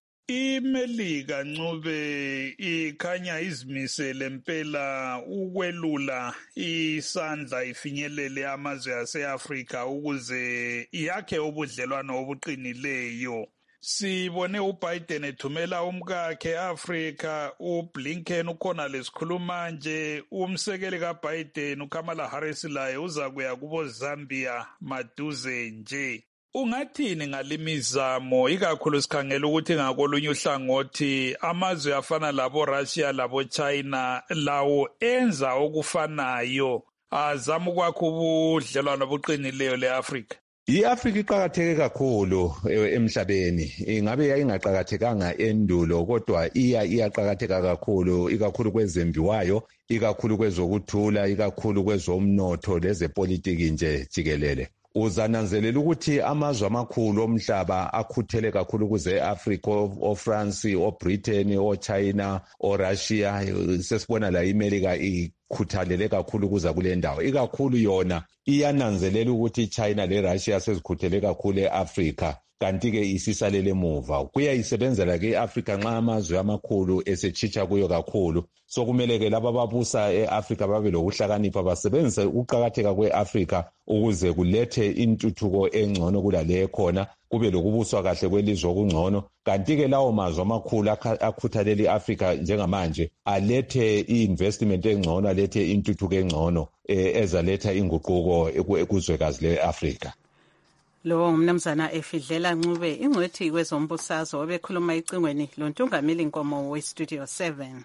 H: iMelika Ncube ikhanya izimisele impela ukwelula isandla ifinyelele amazwe ase-Afrika ukuze yakhe ubudlelwano obuqinileyo. Sibone uBiden ethumela umkakhe eAfrika, uBlinken ukhona lesikhuluma nje, umsekeli kaBiden uKamala Harris laye uza kuya kubo Zambia maduze nje. Ungathini ngalimizamo ikakhulu sikhangela ukuthi ngakolunye uhlangothi amazwe afana labo Russia labo China lawo enza okufanayo azama ukwakha ubudlelwano obuqinileyo leAfrika?
V: I-Afrika iqakatheke kakhulu emhlabeni. Ingabe yayingaqakathekanga endulo, kodwa iya iyaqakatheka kakhulu, ikakhulu kwezembiwayo, ikakhulu kwezokuthula, ikakhulu kwezomnotho lezepolitiki nje jikelele. Uzananzelela ukuthi amazwe amakhulu omhlaba akhuthele kakhulu kuze e-Afrika, o-France, o-Britain, o-China, o-Russia. Sesibona la iMelika ikhuthalele kakhulu kuza kule ndawo. Ikakhulu yona iyananzelela ukuthi iChina le-Russia sezikhuthele kakhulu e-Afrika, kanti-ke isisalele emuva. Kuyayisebenzela ke i-Afrika nxa amazwe amakhulu esechitsha kuyo kakhulu. So kumele-ke laba ababusa e-Afrika babe lokuhlakanipha, basebenzise ukuqakatheka kwe-Afrika ukuze kulethe intuthuko engcono kulale khona, kube lokubuswa kahle kwelizwe okungcono. Kanti-ke lawo mazwe amakhulu akhuthalela i-Afrika njengamanje alethe i-investment engcono, alethe intuthuko engcono ezaletha inguquko kuzwekazi le-Afrika.
B: Lo umnumzana Efidlela Ncube ingcwethi kwezombusazwe obekhuluma icingweni lontungameli Nkomo weStudio seven.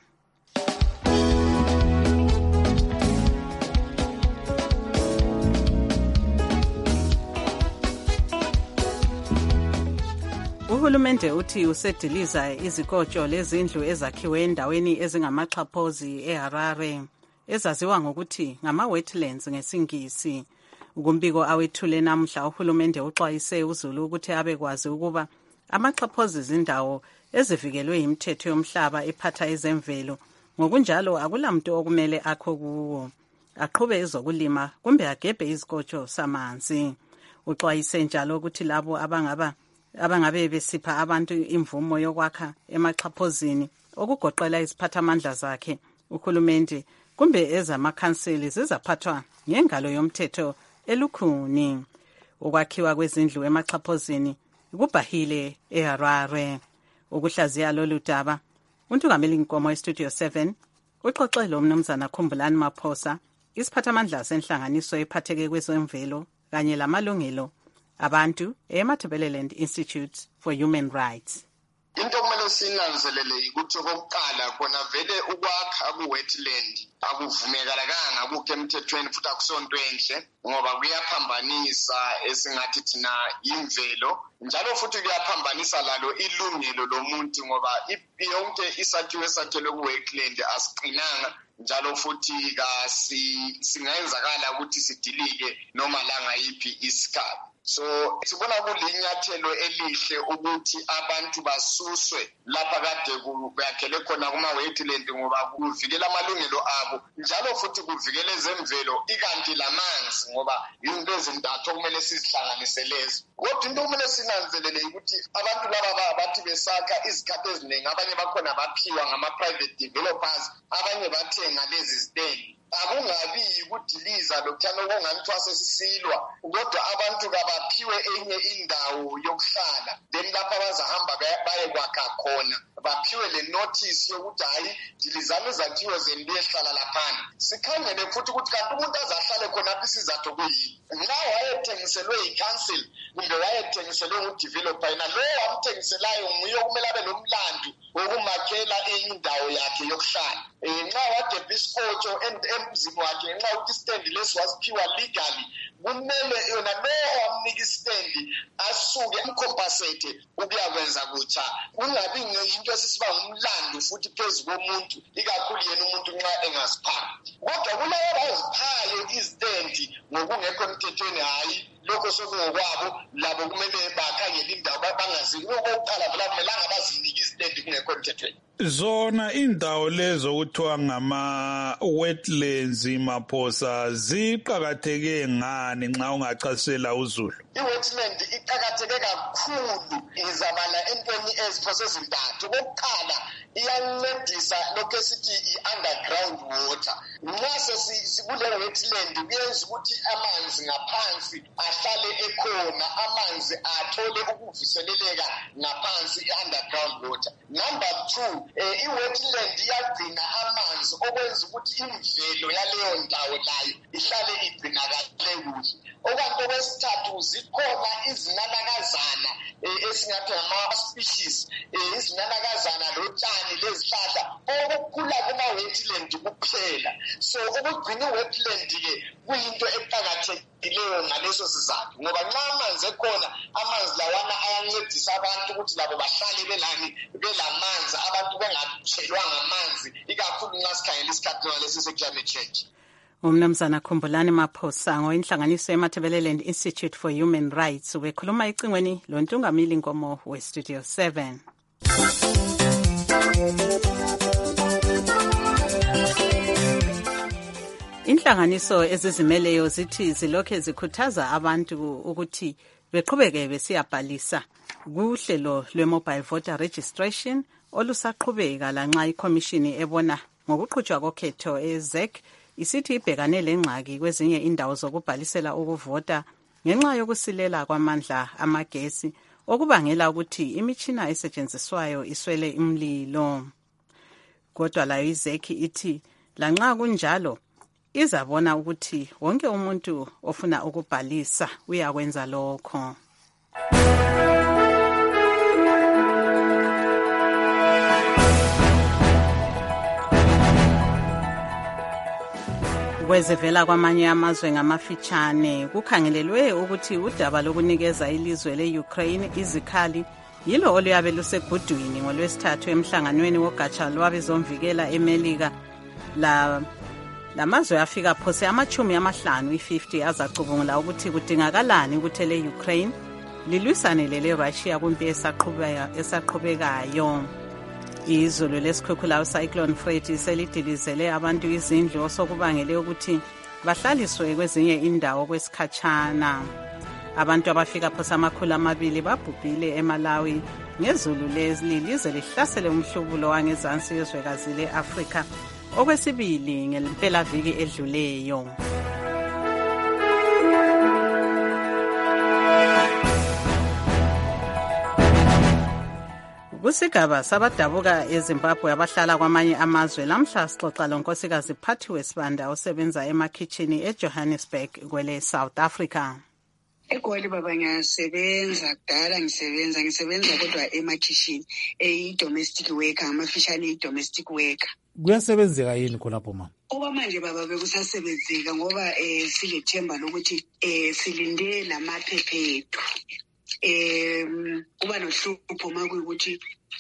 B: Uhulumende uthi usediliza izikotsho lezindlu ezakhiwe endaweni ezingamaxhaphozi eHarare ezaziwa ngokuthi ngama-wetlands ngesingisi. Ukumbiko awethule namhla uhulumende uxwayise uZulu ukuthi abekwazi ukuba amaxhaphozi izindawo ezivikelwe yimithetho yomhlaba ephatha ezemvelo, ngokunjalo akulamuntu okumele akho kuwo, aqhube ezokulima kumbe agebhe izikotsho samanzi. Uxwayise njalo ukuthi labo abangaba abangabe besipha abantu imvumo yokwakha emaxhaphozini okugoqela iziphathamandla zakhe uhulumende kumbe ezamakhanseli zizaphathwa ngengalo yomthetho elukhuni. Ukwakhiwa kwezindlu emaxhaphozini kubhahile eHarare. Ukuhlaziya lolu daba untungameli Nkomo weStudio seven uxoxele umnumzana Khumbulani Maphosa isiphathamandla senhlanganiso ephatheke kwezemvelo kanye lamalungelo abantu eMatabeleland Institute for Human Rights.
L: Into kumele sinanzelele ukuthi okokuqala khona vele ukwakha ku-wetland akuvumekalanga akukho emthethweni futhi akusonto enhle ngoba kuyaphambanisa esingathi thina imvelo njalo futhi kuyaphambanisa lalo ilungelo lomuntu ngoba yonke isakhiwo esakhelwe ku-wetland asiqinanga njalo futhi kasi singayenzakala ukuthi sidilike noma la ngayiphi isikhathi. So sibona kulinyathelo elihle ukuthi abantu basuswe lapha kade kuyakhele khona kuma-wetland ngoba kuvikela amalungelo abo njalo futhi kuvikela ezemvelo ikanti lamanzi ngoba izinto ezintathu okumele sizihlanganise lezo. Kodwa into okumele sinanzelele ukuthi abantu laba bathi besakha izikhathi eziningi abanye bakhona baphiwa ngama-private developers abanye bathenga lezi zitendi. Akungabi ukudiliza lokuthana okunganithiwa sesisilwa kodwa abantu kabaphiwe enye indawo yokuhlala then lapha bazahamba baye kwakha khona baphiwe le notice yokuthi hayi dilizana izakhiwo zenu liyehlala laphana. Sikhangele futhi ukuthi kanti umuntu azahlale khona apha isizathu kuyini nxa wayethengiselwe yi-council kumbe wayethengiselwe ngu-developer yena lowo wamthengiselayo nguye okumele abe nomlandu wokumakhela indawo yakhe yokuhlala. Nxa wagebha isikotho emzini wakhe nxa ukuthi istendi lesi wasiphiwa legally kumele yona lowo wamnika istendi asuke amcompensate ukuyakwenza kutsha kungabi into esisiba ngumlando futhi phezu komuntu ikakhulu yena umuntu nxa engaziphanga. Kodwa kulabo abaziphayo istendi ngokungekho emthethweni hayi lokho sokungokwabo labo kumele bakhangele indawo bangazi okokuqala vela kumelanga bazinike istendi kungekho emthethweni.
H: Zona indawo lezo kuthiwa ngama-wetlands Maphosa ziqakatheke ngani nxa ungachasisela uZulu?
L: I-wetland iqakatheke kakhulu izabala entweni eziphose ezintathu. Okokuqala iyancedisa lokho esithi i-underground water. Nxa sikule wetland kuyenza ukuthi amanzi ngaphansi ahlale ekhona amanzi athole ukuvuseleleka ngaphansi i-underground water. Number two, Eh, i-wetland iyagcina amanzi okwenza ukuthi imvelo yaleyo ndawo layo ihlale igcinakale kuhle. Okwanto kwesithathu zikhona izinanakazana esingathi ngama-species izinanakazana lotshani lezihlahla okukhula kuma-wetland kuphela. So ukugcina i-wetland-ke kuyinto eqakathekileyo ngaleso sizathu ngoba nxa amanzi ekhona amanzi lawana ayancedisa abantu ukuthi labo bahlale belani belamanzi abantu bengatshelwanga amanzi ikakhulu nxa sikhangela isikhathi ngalesi se-climate change.
B: Umnumzana Khumbulani Maphosa ngoyinhlanganiso eMatabeleland Institute for Human Rights ubekhuluma ecingweni loNtungamili Nkomo we-Studio seven. Inhlanganiso ezizimeleyo zithi zilokhe zikhuthaza abantu ukuthi beqhubeke besiyabhalisa kuhlelo lwe-mobile voter registration olusaqhubeka lanxa ikhomishini ebona ngokuqhutshwa kokhetho e-Z E C isithi ibhekane lengxaki kwezinye indawo zokubhalisela ukuvota ngenxa yokusilela kwamandla amagesi okubangela ukuthi imitshina esetshenziswayo iswele imlilo. Kodwa layo i-Z E C ithi lanxa kunjalo izabona ukuthi wonke umuntu ofuna ukubhalisa uyakwenza lokho. Kwezivela kwamanye amazwe ngamafitshane kukhangelelwe ukuthi udaba lokunikeza ilizwe le-Ukraine izikhali yilo oluyabe lusegudwini ngolwesithathu emhlanganweni wogatsha lwabezomvikela eMelika. La lamazwe afika phose amachumi amahlanu i-fifty azacubungula ukuthi kudingakalani ukuthi le-Ukraine lilwisane lele-Russia kumpi esaqhubekayo. Izulu lesikhukhula uCyclone Freddy selidilizele abantu izindlu osokubangele ukuthi bahlaliswe kwezinye indawo kwesikhatshana. Abantu abafika phose amakhulu amabili babhubhile eMalawi ngezulu lelize lihlasele umhlubulo wangezansi yezwekazi le-Afrika okwesibili ngempelaviki edluleyo. Kusigaba sabadabuka eZimbabwe abahlala kwamanye amazwe lamhla sixoxa lonkosikazi Phathiwe Sibanda osebenza emakhitchini eJohannesburg kwele South Africa.
N: Egoli baba ngiyasebenza kudala ngisebenza ngisebenza kodwa emakhitchini eyi-domestic worker amafishane eyi-domestic worker.
C: Kuyasebenzeka yini khonapho mama?
N: Okwamanje baba bekusasebenzeka ngoba eh silethemba lokuthi eh silinde lamaphepha ethu. Em kuba nohlupho makuyukuthi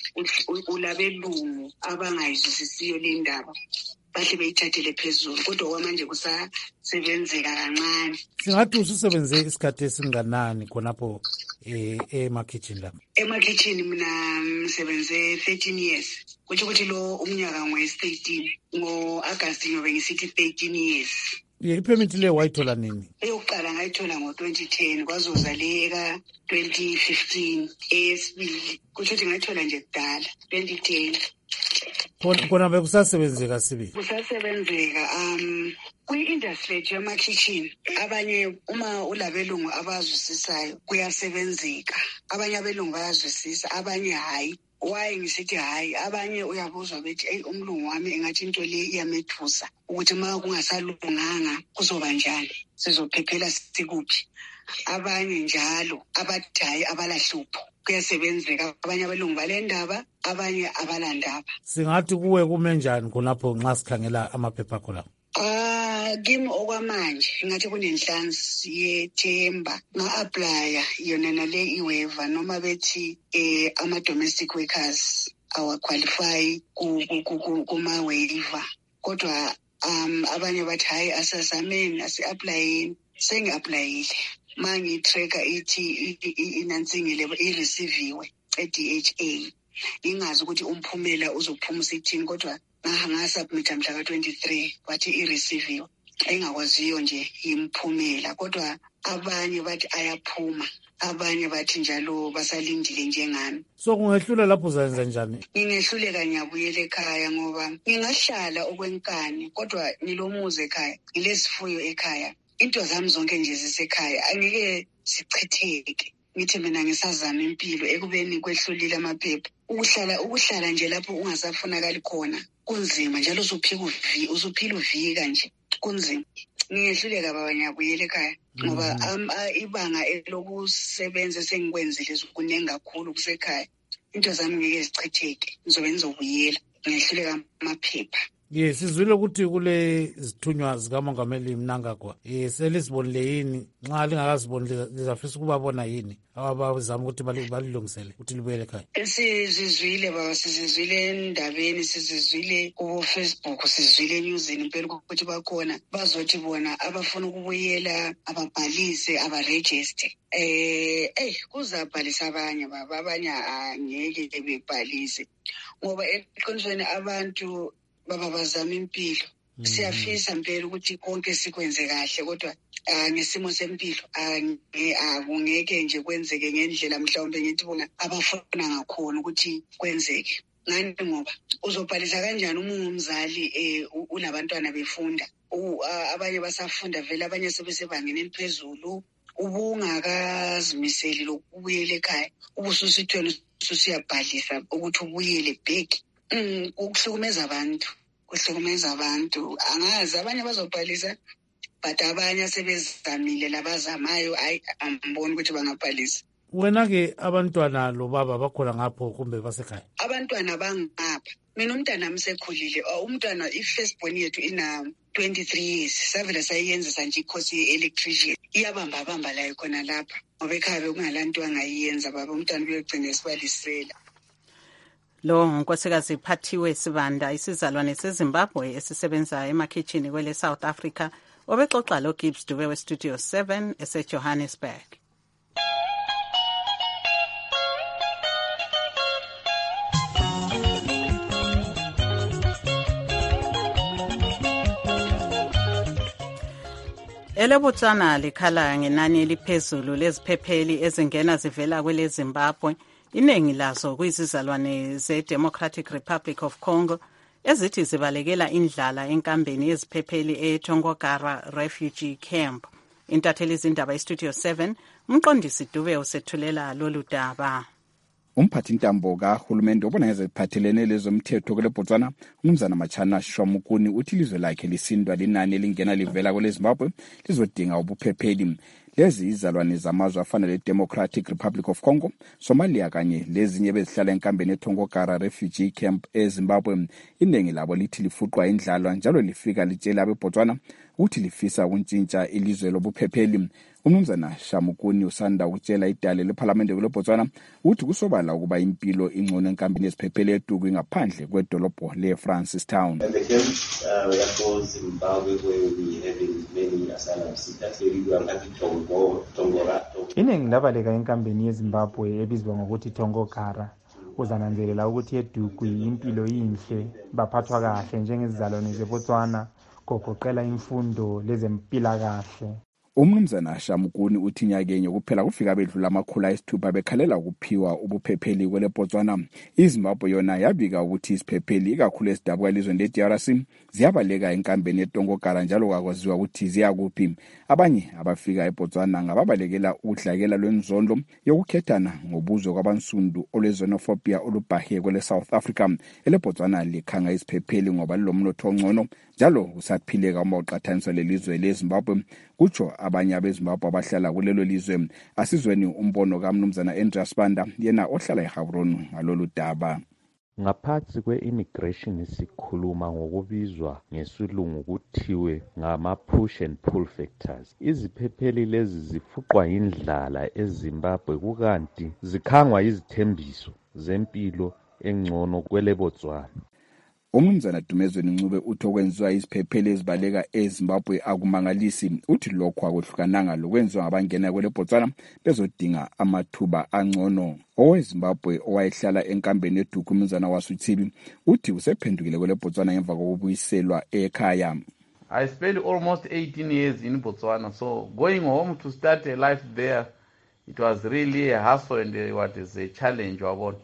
N: ulabelungu abangayizwisisiyo le ndaba bahle beyithathele phezulu kodwa kwamanje kusasebenzeka kancane.
C: Singathi ususebenze isikhathi esinganani khonapho eh emakhitchini lapha?
N: Emakhitchini mina ngisebenze thirteen years. Kuthi ukuthi lo umnyaka ngo-thirteen ngo-August ngiyobe ngisithi thirteen years.
C: Ye permit le wayithola nini?
N: Eyokuqala ngayithola ngo-twenty ten kwazoza le ka twenty fifteen esibili kuthi ukuthi ngayithola nje kudala twenty ten.
C: Kona bekusasebenzeka sibi?
N: Kusasebenzeka um kwi-industry yama-kitchen abanye uma ulabelungu abazwisisayo kuyasebenzeka. Abanye abelungu bayazwisisa abanye hayi. Why ngisithi hayi abanye uyabuzwa bethi hey umlungu wami engathi into le iyamethusa ukuthi uma kungasalunganga kuzoba njani sizophephela sikuphi. Abanye njalo abathi hayi abalahlupho kuyasebenzeka abanye abelungu balendaba abanye abalandaba.
C: Singathi kuwe kume njani khonapho nxa sikhangela amaphepha akho lapho?
N: Ah kimi okwamanje ngathi kunenhlansi yethemba nga-applya yona nale iweva noma bethi eh ama domestic workers awaqualify kuma-waiver kodwa um abanye bathi hayi asazameni asi-applyeni sengi-applyile mangi-tracker ithi inansingile i-receiviwe e-D H A ingazi ukuthi umphumela uzophuma usithini kodwa ngasubmita mhla ka twenty-three bathi i-receiviwe engakwaziyo nje imphumela kodwa abanye bathi ayaphuma abanye bathi njalo basalindile njengami.
C: So kungehlula lapho uzayenza njani?
N: Ngingehluleka ngiyabuyela ekhaya ngoba ngingahlala okwenkani kodwa ngilomuzi ekhaya ngilesifuyo ekhaya into zami zonke nje zisekhaya angeke sichitheke. Ngithi mina ngisazama impilo ekubeni kwehlulile amaphepha ukuhlala ukuhlala nje lapho ungasafunakali khona kunzima njalo usuphika uvi usuphila uvika nje kunzima. Ngiyehluleka baba ngiyabuyela ekhaya ngoba ibanga elokusebenza sengikwenzile kunengi kakhulu kusekhaya into zami ngeke zichitheke ngizobe ngizobuyela ngiyehluleka amaphepha.
C: Yes, sizwile ukuthi kule zithunywa zikamongameli Mnangagwa eh selizibonile yini nxa lingakaziboni lizafisa ukubabona yini abazama ukuthi balilungisele ukuthi libuyele ekhaya?
N: Sizizwile baba sizizwile endabeni sizizwile ku Facebook sizizwile newsini impela ukuthi bakhona bazothi bona abafuna ukubuyela ababhalise abaregister eh eh kuzabhalisa abanye baba abanye angeke bebhalise ngoba eqinisweni abantu baba bazama impilo. Siyafisa impela ukuthi konke sikwenze kahle kodwa ngesimo sempilo akungeke nje kwenzeke ngendlela mhlawumbe ngithi bona abafuna ngakhona ukuthi kwenzeke. Ngani ngoba uzobhalisa kanjani uma ungumzali eh unabantwana befunda abanye basafunda vele abanye sebesebangeni eliphezulu ubungakazimiseli lokubuyela ekhaya ubususithweni ususiyabhalisa ukuthi ubuyele back. Mm ukuhlukumeza abantu kuhlukumeza abantu angazi abanye bazobhalisa but abanye sebezamile labazamayo ayi amboni ukuthi bangabhalisa.
C: Wena ke abantwana lo baba bakhona ngapho kumbe basekhaya?
N: Abantwana bangapha mina umntana amsekhulile umntwana i-first born yethu ina twenty-three years savela sayiyenzisa nje ikhosi ye-electrician iyabamba bamba la khona lapha ngoba ekhaya bekungalanto angayiyenza baba umntwana uyogcina esibalisela.
B: Lo nkosikazi Phathiwe Sibanda isizalwane seZimbabwe esisebenza emakhitchini kwele South Africa obexoxa lo Gibbs Dube we Studio seven eseJohannesburg. Elebotswana likhala ngenani eliphezulu leziphepheli ezingena zivela kwele Zimbabwe. Iningi lazo kuyizizalwane ze-Democratic Republic of Congo ezithi zibalekela indlala enkambeni yeziphepheli eTongogara Refugee Camp. Intatheli izindaba iStudio seven, umqondisi Dube usethulela lolu daba.
O: umphathintambo kahulumende obona ngeziphathelene lezomthetho kule Botswana uMnumzana Machana Shwamukuni uthi ilizwe lakhe lisindwa linani elingena livela kwele Zimbabwe lizodinga ubuphepheli. Lezi izalwane zamazwe afana le-Democratic Republic of Congo, Somalia kanye lezinye bezihlala enkambeni eTongokara Refugee Camp eZimbabwe, iningi labo lithi lifuqwa indlala njalo lifika litshela abeBotswana ukuthi lifisa ukuntshintsha ilizwe lobuphepheli. uMnumzana Shamukuni usanda ukutshela idale leParliament kule Botswana uthi kusobala ukuba impilo ingcono enkambeni eziphephele eDuku ngaphandle kwedolobho leFrancistown.
P: And the camp uh, we are called Zimbabwe, where we having many asylum seekers. We are at Tongo, Tongora.
Q: Iningi labaleka enkambeni yeZimbabwe ebizwa ngokuthi Tongokara. Uzananzelela ukuthi eDuku impilo inhle, baphathwa kahle njengezizalwane zeBotswana, kogoqela imfundo lezempilakahle.
O: uMnumzana Shamukuni uthi nyakenye kuphela kufika bedlula amakhulu ayisithupha bekhalela ukuphiwa ubuphepheli kwele Botswana. iZimbabwe yona yabika ukuthi isiphepheli ikakhulu esidabwa elizweni le-D R C ziyabaleka enkambeni yeTongokara njalo kwakwaziwa ukuthi ziyakuphi. Abanye abafika eBotswana ngababalekela udlakela lwenzondlo yokukhethana ngobuzo kwabansundu olwezonofobia olubhahe kwele South Africa. Ele Botswana likhanga isiphepheli ngoba lilomnotho ongcono njalo usaphileka uma uqhathaniswa lelizwe leZimbabwe. Kutsho abanye abeZimbabwe abahlala kulelo lizwe. Asizweni umbono kaMnumzana Andreas Banda yena ohlala eGaborone ngalolu daba.
R: Ngaphansi kwe-immigration sikhuluma ngokubizwa ngesilungu kuthiwe ngama-push and pull factors. Iziphepheli lezi zifuqwa indlala eZimbabwe kukanti zikhangwa izithembiso zempilo engcono kwele Botswana.
O: uMnumzana Dumezweni Ncube uthi okwenziwa iziphepheli ezibaleka eZimbabwe akumangalisi. Uthi lokho akuhlukananga lokwenziwa ngabangena kwele Botswana bezodinga amathuba angcono. OweZimbabwe owayehlala enkambeni eDuku uMnumzana Wasuthibi uthi usephendukile kwele Botswana ngemva kokubuyiselwa ekhaya.
S: I spent almost eighteen years in Botswana, so going home to start a life there, it was really a hassle and a, what is a challenge wabona.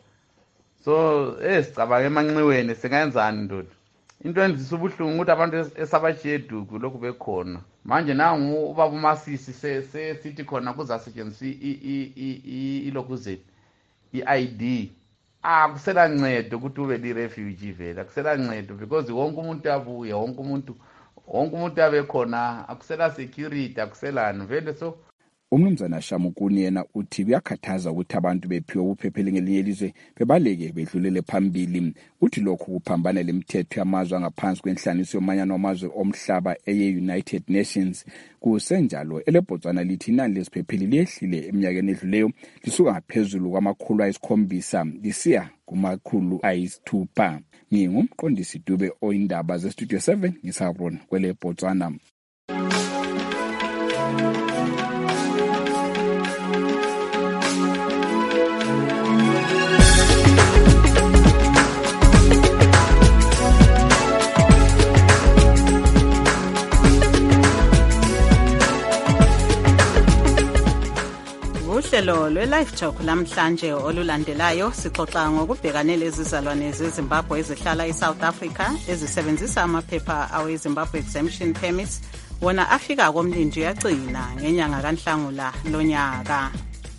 S: So esicabanga emanxiweni singayenzani ndoda. Into endisa ubuhlungu ukuthi abantu esabashiye eDuku lokhu bekhona. Manje nangu ubaba uMasisi se sithi khona kuzasetshenziswa ilokuzeni i-I D. Ah kusela ncedo ukuthi ube li-refugee vela. Kusela ncedo because wonke umuntu abuye, wonke umuntu wonke umuntu abekhona, akusela security, akuselani vele. So
O: uMnumzana Shamukuni yena uthi kuyakhathaza ukuthi abantu bephiwe ubuphepheli ngelinye ilizwe bebaleke bedlulele phambili. Uthi lokhu kuphambana lemithetho yamazwe angaphansi kwenhlaniso yomanyano wamazwe omhlaba eye-United Nations. Kusenjalo ele Botswana lithi inani leziphepheli liyehlile eminyakeni edluleyo lisuka ngaphezulu kwamakhulu ayisikhombisa lisiya kumakhulu ayisithupha. Ngingumqondisi Dube oyindaba zeStudio seven ngisabrona kwele Botswana.
B: Uhlelo lwe-Live Talk lamhlanje olulandelayo sixoxa ngokubhekane lezizalwane zeZimbabwe ezihlala eSouth Africa ezisebenzisa amaphepha awe-Zimbabwe Exemption Permits wona afika komlindi yagcina ngenyanga kaNhlangula lonyaka.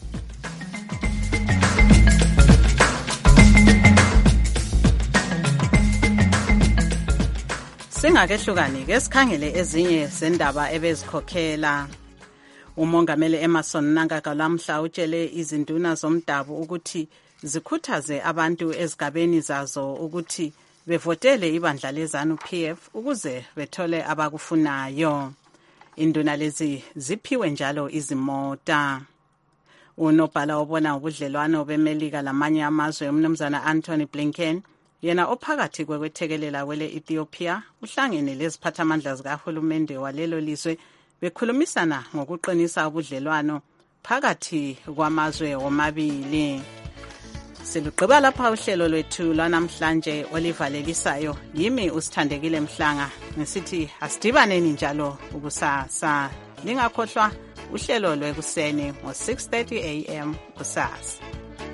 B: Singakehlukani-ke sikhangele ezinye zendaba ebezikhokhela. Umongameli Emmerson Mnangagwa lamhla utshele izinduna zomdabu ukuthi zikhuthaze abantu ezigabeni zazo ukuthi bevotele ibandla lezanu P F ukuze bethole abakufunayo. Induna lezi ziphiwe njalo izimota. Unobhala obona ubudlelwano beMelika lamanye amazwe uMnumzana Anthony Blinken yena ophakathi kwekwethekelela kwele Ethiopia uhlangene leziphathamandla zikahulumende walelo lizwe bekhulumisana ngokuqinisa ubudlelwano phakathi kwamazwe omabili. Silugqiba lapha uhlelo lwethu lwanamhlanje olivalekisayo. Yimi uSithandekile Mhlanga ngisithi asidibaneni njalo ukusasa. Lingakhohlwa uhlelo lwekuseni ngo six thirty a m kusasa.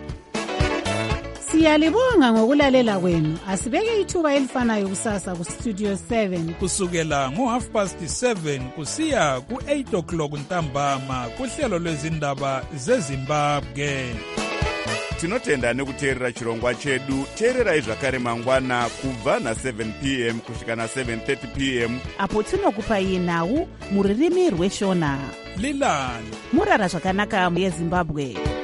T: Siyalibonga ngokulalela kwenu. Asibeke ithuba elifanayo kusasa ku Studio seven
U: kusukela ngo half past seven kusiya ku eight o'clock ntambama kuhlelo lwezindaba zeZimbabwe.
A: tinotenda nekuteerera chirongwa chedu. Teererai zvakare mangwana kubva na-seven p m kusvika na-seven thirty p m
D: apo tinokupai nhau muririmi rweshona.
U: Lilani
D: murara zvakanaka yezimbabwe.